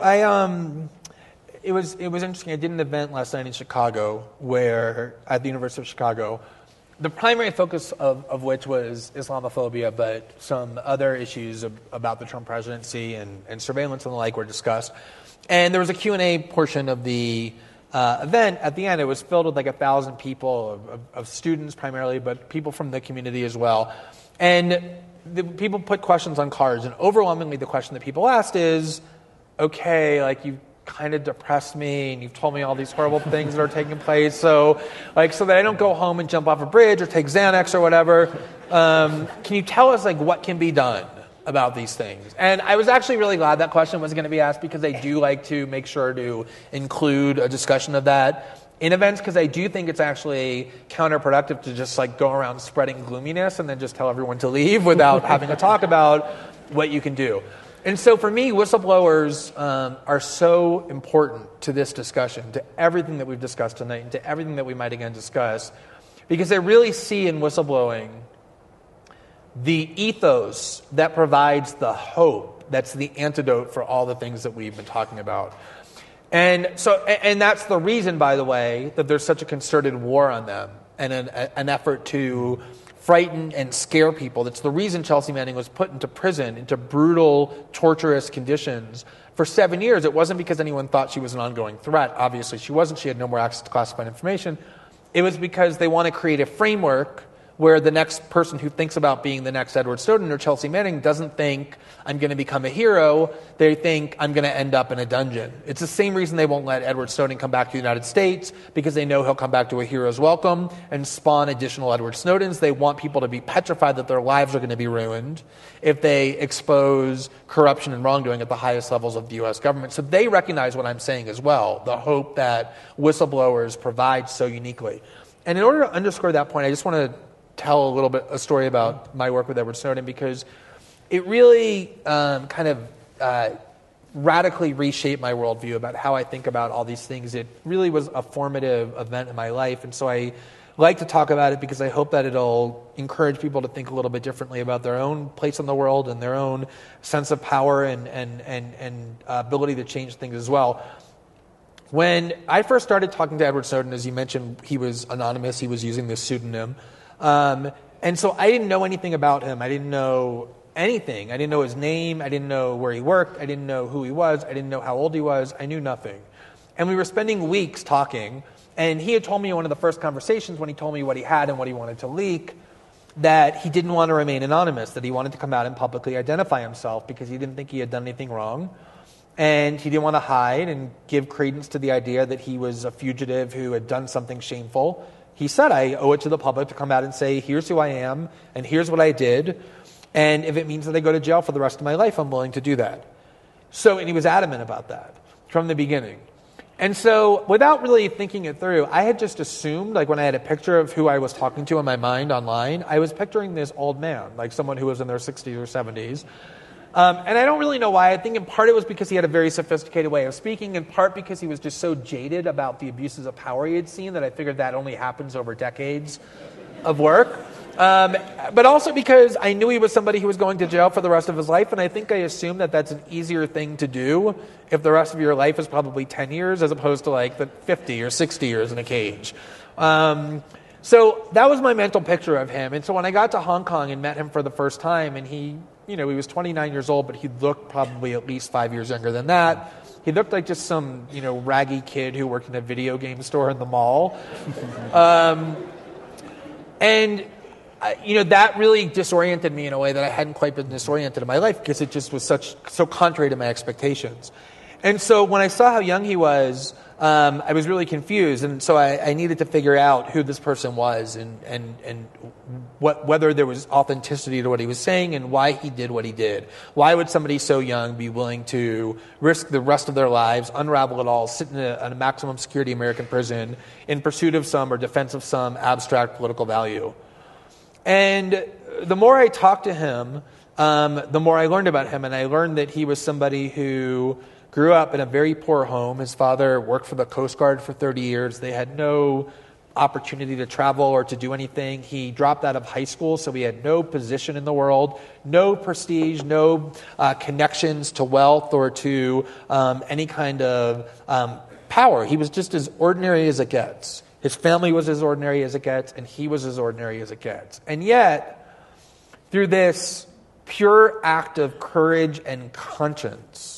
It was interesting. I did an event last night in Chicago at the University of Chicago, the primary focus of which was Islamophobia, but some other issues about the Trump presidency and surveillance and the like were discussed. And there was a Q&A portion of the event. At the end, it was filled with like 1,000 people of students primarily, but people from the community as well. And the people put questions on cards, and overwhelmingly the question that people asked is, okay, like you kind of depressed me and you've told me all these horrible things that are taking place, so that I don't go home and jump off a bridge or take Xanax or whatever, can you tell us what can be done about these things? And I was actually really glad that question was going to be asked, because I do like to make sure to include a discussion of that in events, because I do think it's actually counterproductive to just go around spreading gloominess and then just tell everyone to leave without having a talk about what you can do. And so for me, whistleblowers are so important to this discussion, to everything that we've discussed tonight, and to everything that we might again discuss, because I really see in whistleblowing the ethos that provides the hope that's the antidote for all the things that we've been talking about. And that's the reason, by the way, that there's such a concerted war on them and an effort to frighten and scare people. That's the reason Chelsea Manning was put into prison, into brutal, torturous conditions for 7 years. It wasn't because anyone thought she was an ongoing threat. Obviously, she wasn't. She had no more access to classified information. It was because they want to create a framework where the next person who thinks about being the next Edward Snowden or Chelsea Manning doesn't think, I'm going to become a hero. They think, I'm going to end up in a dungeon. It's the same reason they won't let Edward Snowden come back to the United States, because they know he'll come back to a hero's welcome and spawn additional Edward Snowdens. They want people to be petrified that their lives are going to be ruined if they expose corruption and wrongdoing at the highest levels of the U.S. government. So they recognize what I'm saying as well, the hope that whistleblowers provide so uniquely. And in order to underscore that point, I just want to tell a story about my work with Edward Snowden, because it really radically reshaped my worldview about how I think about all these things. It really was a formative event in my life, and so I like to talk about it because I hope that it'll encourage people to think a little bit differently about their own place in the world and their own sense of power and ability to change things as well. When I first started talking to Edward Snowden, as you mentioned, he was anonymous. He was using this pseudonym. And so I didn't know anything about him. I didn't know anything. I didn't know his name. I didn't know where he worked. I didn't know who he was. I didn't know how old he was. I knew nothing. And we were spending weeks talking. And he had told me in one of the first conversations, when he told me what he had and what he wanted to leak, that he didn't want to remain anonymous, that he wanted to come out and publicly identify himself because he didn't think he had done anything wrong. And he didn't want to hide and give credence to the idea that he was a fugitive who had done something shameful. He said, I owe it to the public to come out and say, here's who I am, and here's what I did, and if it means that I go to jail for the rest of my life, I'm willing to do that. And he was adamant about that from the beginning. And so, without really thinking it through, I had just assumed, when I had a picture of who I was talking to in my mind online, I was picturing this old man, someone who was in their 60s or 70s. And I don't really know why. I think in part it was because he had a very sophisticated way of speaking, in part because he was just so jaded about the abuses of power he had seen that I figured that only happens over decades of work. But also because I knew he was somebody who was going to jail for the rest of his life, and I think I assumed that that's an easier thing to do if the rest of your life is probably 10 years as opposed to the 50 or 60 years in a cage. So that was my mental picture of him. And so when I got to Hong Kong and met him for the first time, and he he was 29 years old, but he looked probably at least 5 years younger than that. He looked like just some, raggy kid who worked in a video game store in the mall. That really disoriented me in a way that I hadn't quite been disoriented in my life, because it just was so contrary to my expectations. And so when I saw how young he was, I was really confused. And so I needed to figure out who this person was and whether there was authenticity to what he was saying and why he did what he did. Why would somebody so young be willing to risk the rest of their lives, unravel it all, sit in a maximum security American prison in pursuit of some or defense of some abstract political value? And the more I talked to him, the more I learned about him. And I learned that he was somebody who grew up in a very poor home. His father worked for the Coast Guard for 30 years. They had no opportunity to travel or to do anything. He dropped out of high school, so he had no position in the world, no prestige, no connections to wealth or to any kind of power. He was just as ordinary as it gets. His family was as ordinary as it gets, and he was as ordinary as it gets. And yet, through this pure act of courage and conscience,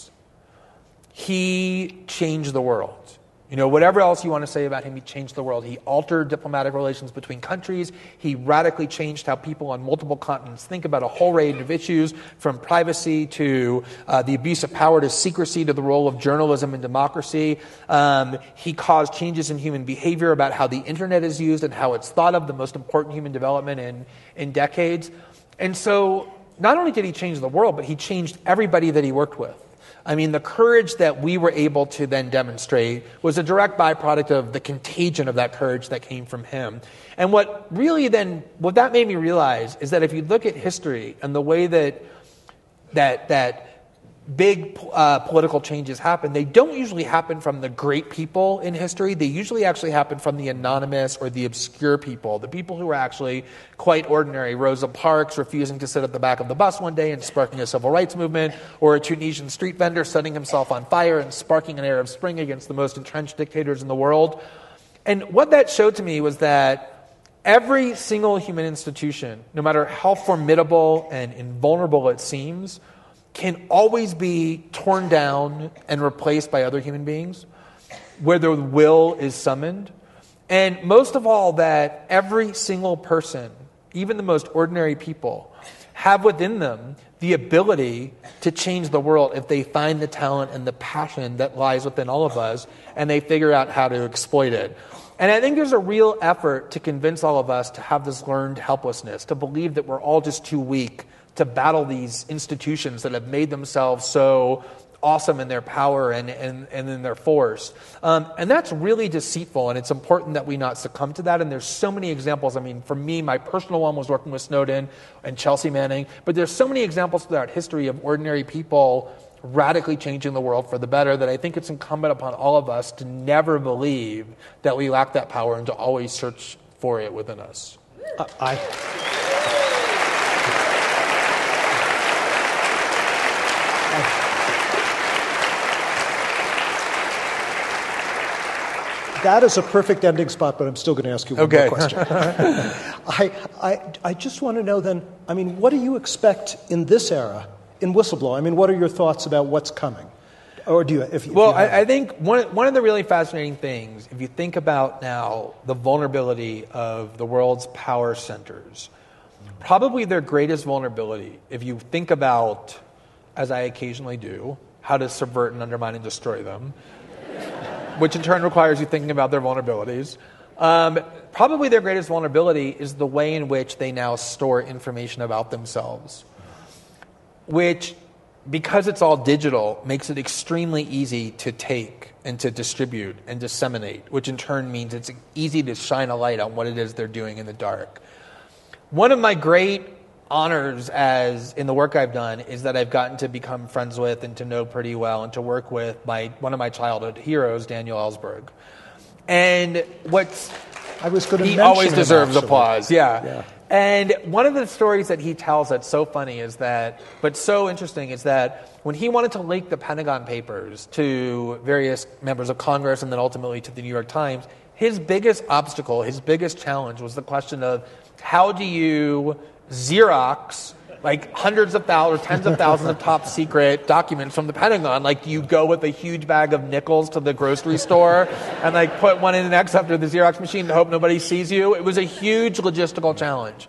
he changed the world. Whatever else you want to say about him, he changed the world. He altered diplomatic relations between countries. He radically changed how people on multiple continents think about a whole range of issues, from privacy to the abuse of power to secrecy to the role of journalism in democracy. He caused changes in human behavior about how the internet is used and how it's thought of, the most important human development in decades. And so not only did he change the world, but he changed everybody that he worked with. The courage that we were able to then demonstrate was a direct byproduct of the contagion of that courage that came from him. And what that made me realize is that if you look at history and the way that big political changes happen, they don't usually happen from the great people in history. They usually actually happen from the anonymous or the obscure people, the people who are actually quite ordinary. Rosa Parks refusing to sit at the back of the bus one day and sparking a civil rights movement, or a Tunisian street vendor setting himself on fire and sparking an Arab Spring against the most entrenched dictators in the world. And what that showed to me was that every single human institution, no matter how formidable and invulnerable it seems, can always be torn down and replaced by other human beings, where the will is summoned. And most of all, that every single person, even the most ordinary people, have within them the ability to change the world if they find the talent and the passion that lies within all of us, and they figure out how to exploit it. And I think there's a real effort to convince all of us to have this learned helplessness, to believe that we're all just too weak to battle these institutions that have made themselves so awesome in their power and in their force. And that's really deceitful, and it's important that we not succumb to that. And there's so many examples. For me, my personal one was working with Snowden and Chelsea Manning, but there's so many examples throughout history of ordinary people radically changing the world for the better that I think it's incumbent upon all of us to never believe that we lack that power and to always search for it within us. That is a perfect ending spot, but I'm still going to ask you one more question. I just want to know then, what do you expect in this era in whistleblower? What are your thoughts about what's coming? Or do you? I think one of the really fascinating things, if you think about now the vulnerability of the world's power centers, probably their greatest vulnerability, if you think about, as I occasionally do, how to subvert and undermine and destroy them, which in turn requires you thinking about their vulnerabilities. Probably their greatest vulnerability is the way in which they now store information about themselves, which, because it's all digital, makes it extremely easy to take and to distribute and disseminate, which in turn means it's easy to shine a light on what it is they're doing in the dark. One of my great honors in the work I've done is that I've gotten to become friends with and to know pretty well and to work with one of my childhood heroes, Daniel Ellsberg. And he always deserves applause. Yeah. And one of the stories that he tells that's so funny but so interesting, is that when he wanted to leak the Pentagon Papers to various members of Congress and then ultimately to the New York Times, his biggest obstacle, his biggest challenge was the question of how do you Xerox like hundreds of thousands or tens of thousands of top secret documents from the Pentagon. Like you go with a huge bag of nickels to the grocery store and like put one in an X after the Xerox machine to hope nobody sees you. It was a huge logistical challenge.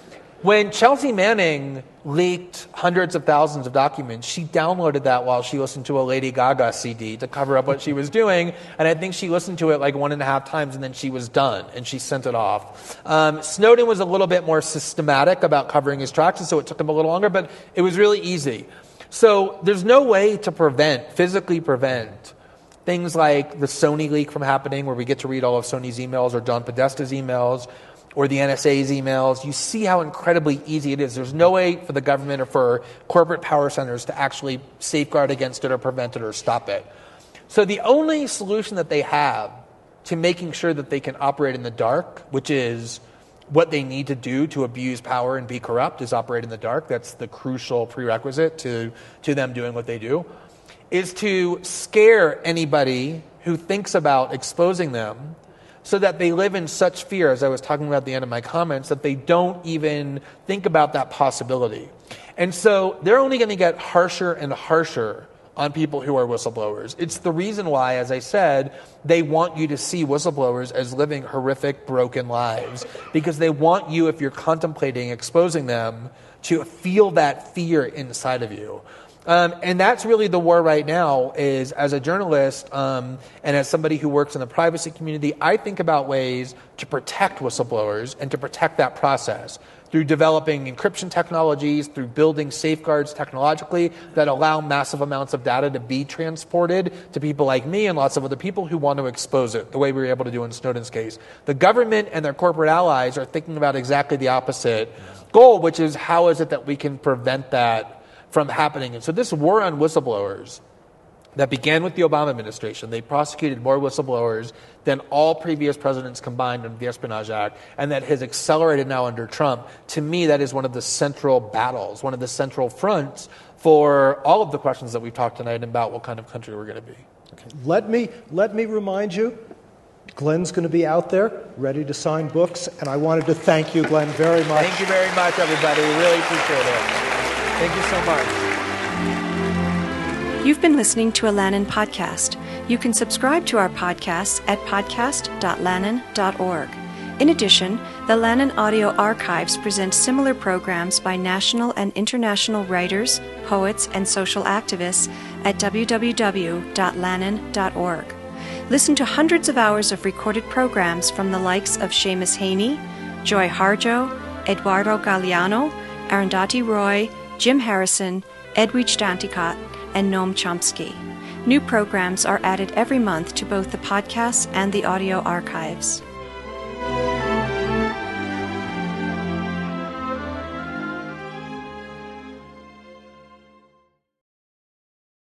When Chelsea Manning leaked hundreds of thousands of documents, she downloaded that while she listened to a Lady Gaga CD to cover up what she was doing. And I think she listened to it like 1.5 times and then she was done and she sent it off. Snowden was a little bit more systematic about covering his tracks, and so it took him a little longer, but it was really easy. So there's no way to physically prevent things like the Sony leak from happening, where we get to read all of Sony's emails or John Podesta's emails, or the NSA's emails. You see how incredibly easy it is. There's no way for the government or for corporate power centers to actually safeguard against it or prevent it or stop it. So the only solution that they have to making sure that they can operate in the dark, which is what they need to do to abuse power and be corrupt, is operate in the dark. That's the crucial prerequisite to them doing what they do, is to scare anybody who thinks about exposing them, so that they live in such fear, as I was talking about at the end of my comments, that they don't even think about that possibility. And so they're only going to get harsher and harsher on people who are whistleblowers. It's the reason why, as I said, they want you to see whistleblowers as living horrific, broken lives, because they want you, if you're contemplating exposing them, to feel that fear inside of you. And that's really the war right now. Is, as a journalist and as somebody who works in the privacy community, I think about ways to protect whistleblowers and to protect that process through developing encryption technologies, through building safeguards technologically that allow massive amounts of data to be transported to people like me and lots of other people who want to expose it, the way we were able to do in Snowden's case. The government and their corporate allies are thinking about exactly the opposite goal, which is how is it that we can prevent that from happening. And so this war on whistleblowers that began with the Obama administration, they prosecuted more whistleblowers than all previous presidents combined under the Espionage Act, and that has accelerated now under Trump. To me, that is one of the central battles, one of the central fronts for all of the questions that we've talked tonight about what kind of country we're going to be. Okay. Let me remind you, Glenn's going to be out there ready to sign books, and I wanted to thank you, Glenn, very much. Thank you very much, everybody. We really appreciate it. Thank you so much. You've been listening to a Lannan podcast. You can subscribe to our podcasts at podcast.lannan.org. In addition, the Lannan Audio Archives present similar programs by national and international writers, poets, and social activists at www.lannan.org. Listen to hundreds of hours of recorded programs from the likes of Seamus Haney, Joy Harjo, Eduardo Galeano, Arundhati Roy, Jim Harrison, Edwidge Danticat, and Noam Chomsky. New programs are added every month to both the podcasts and the audio archives.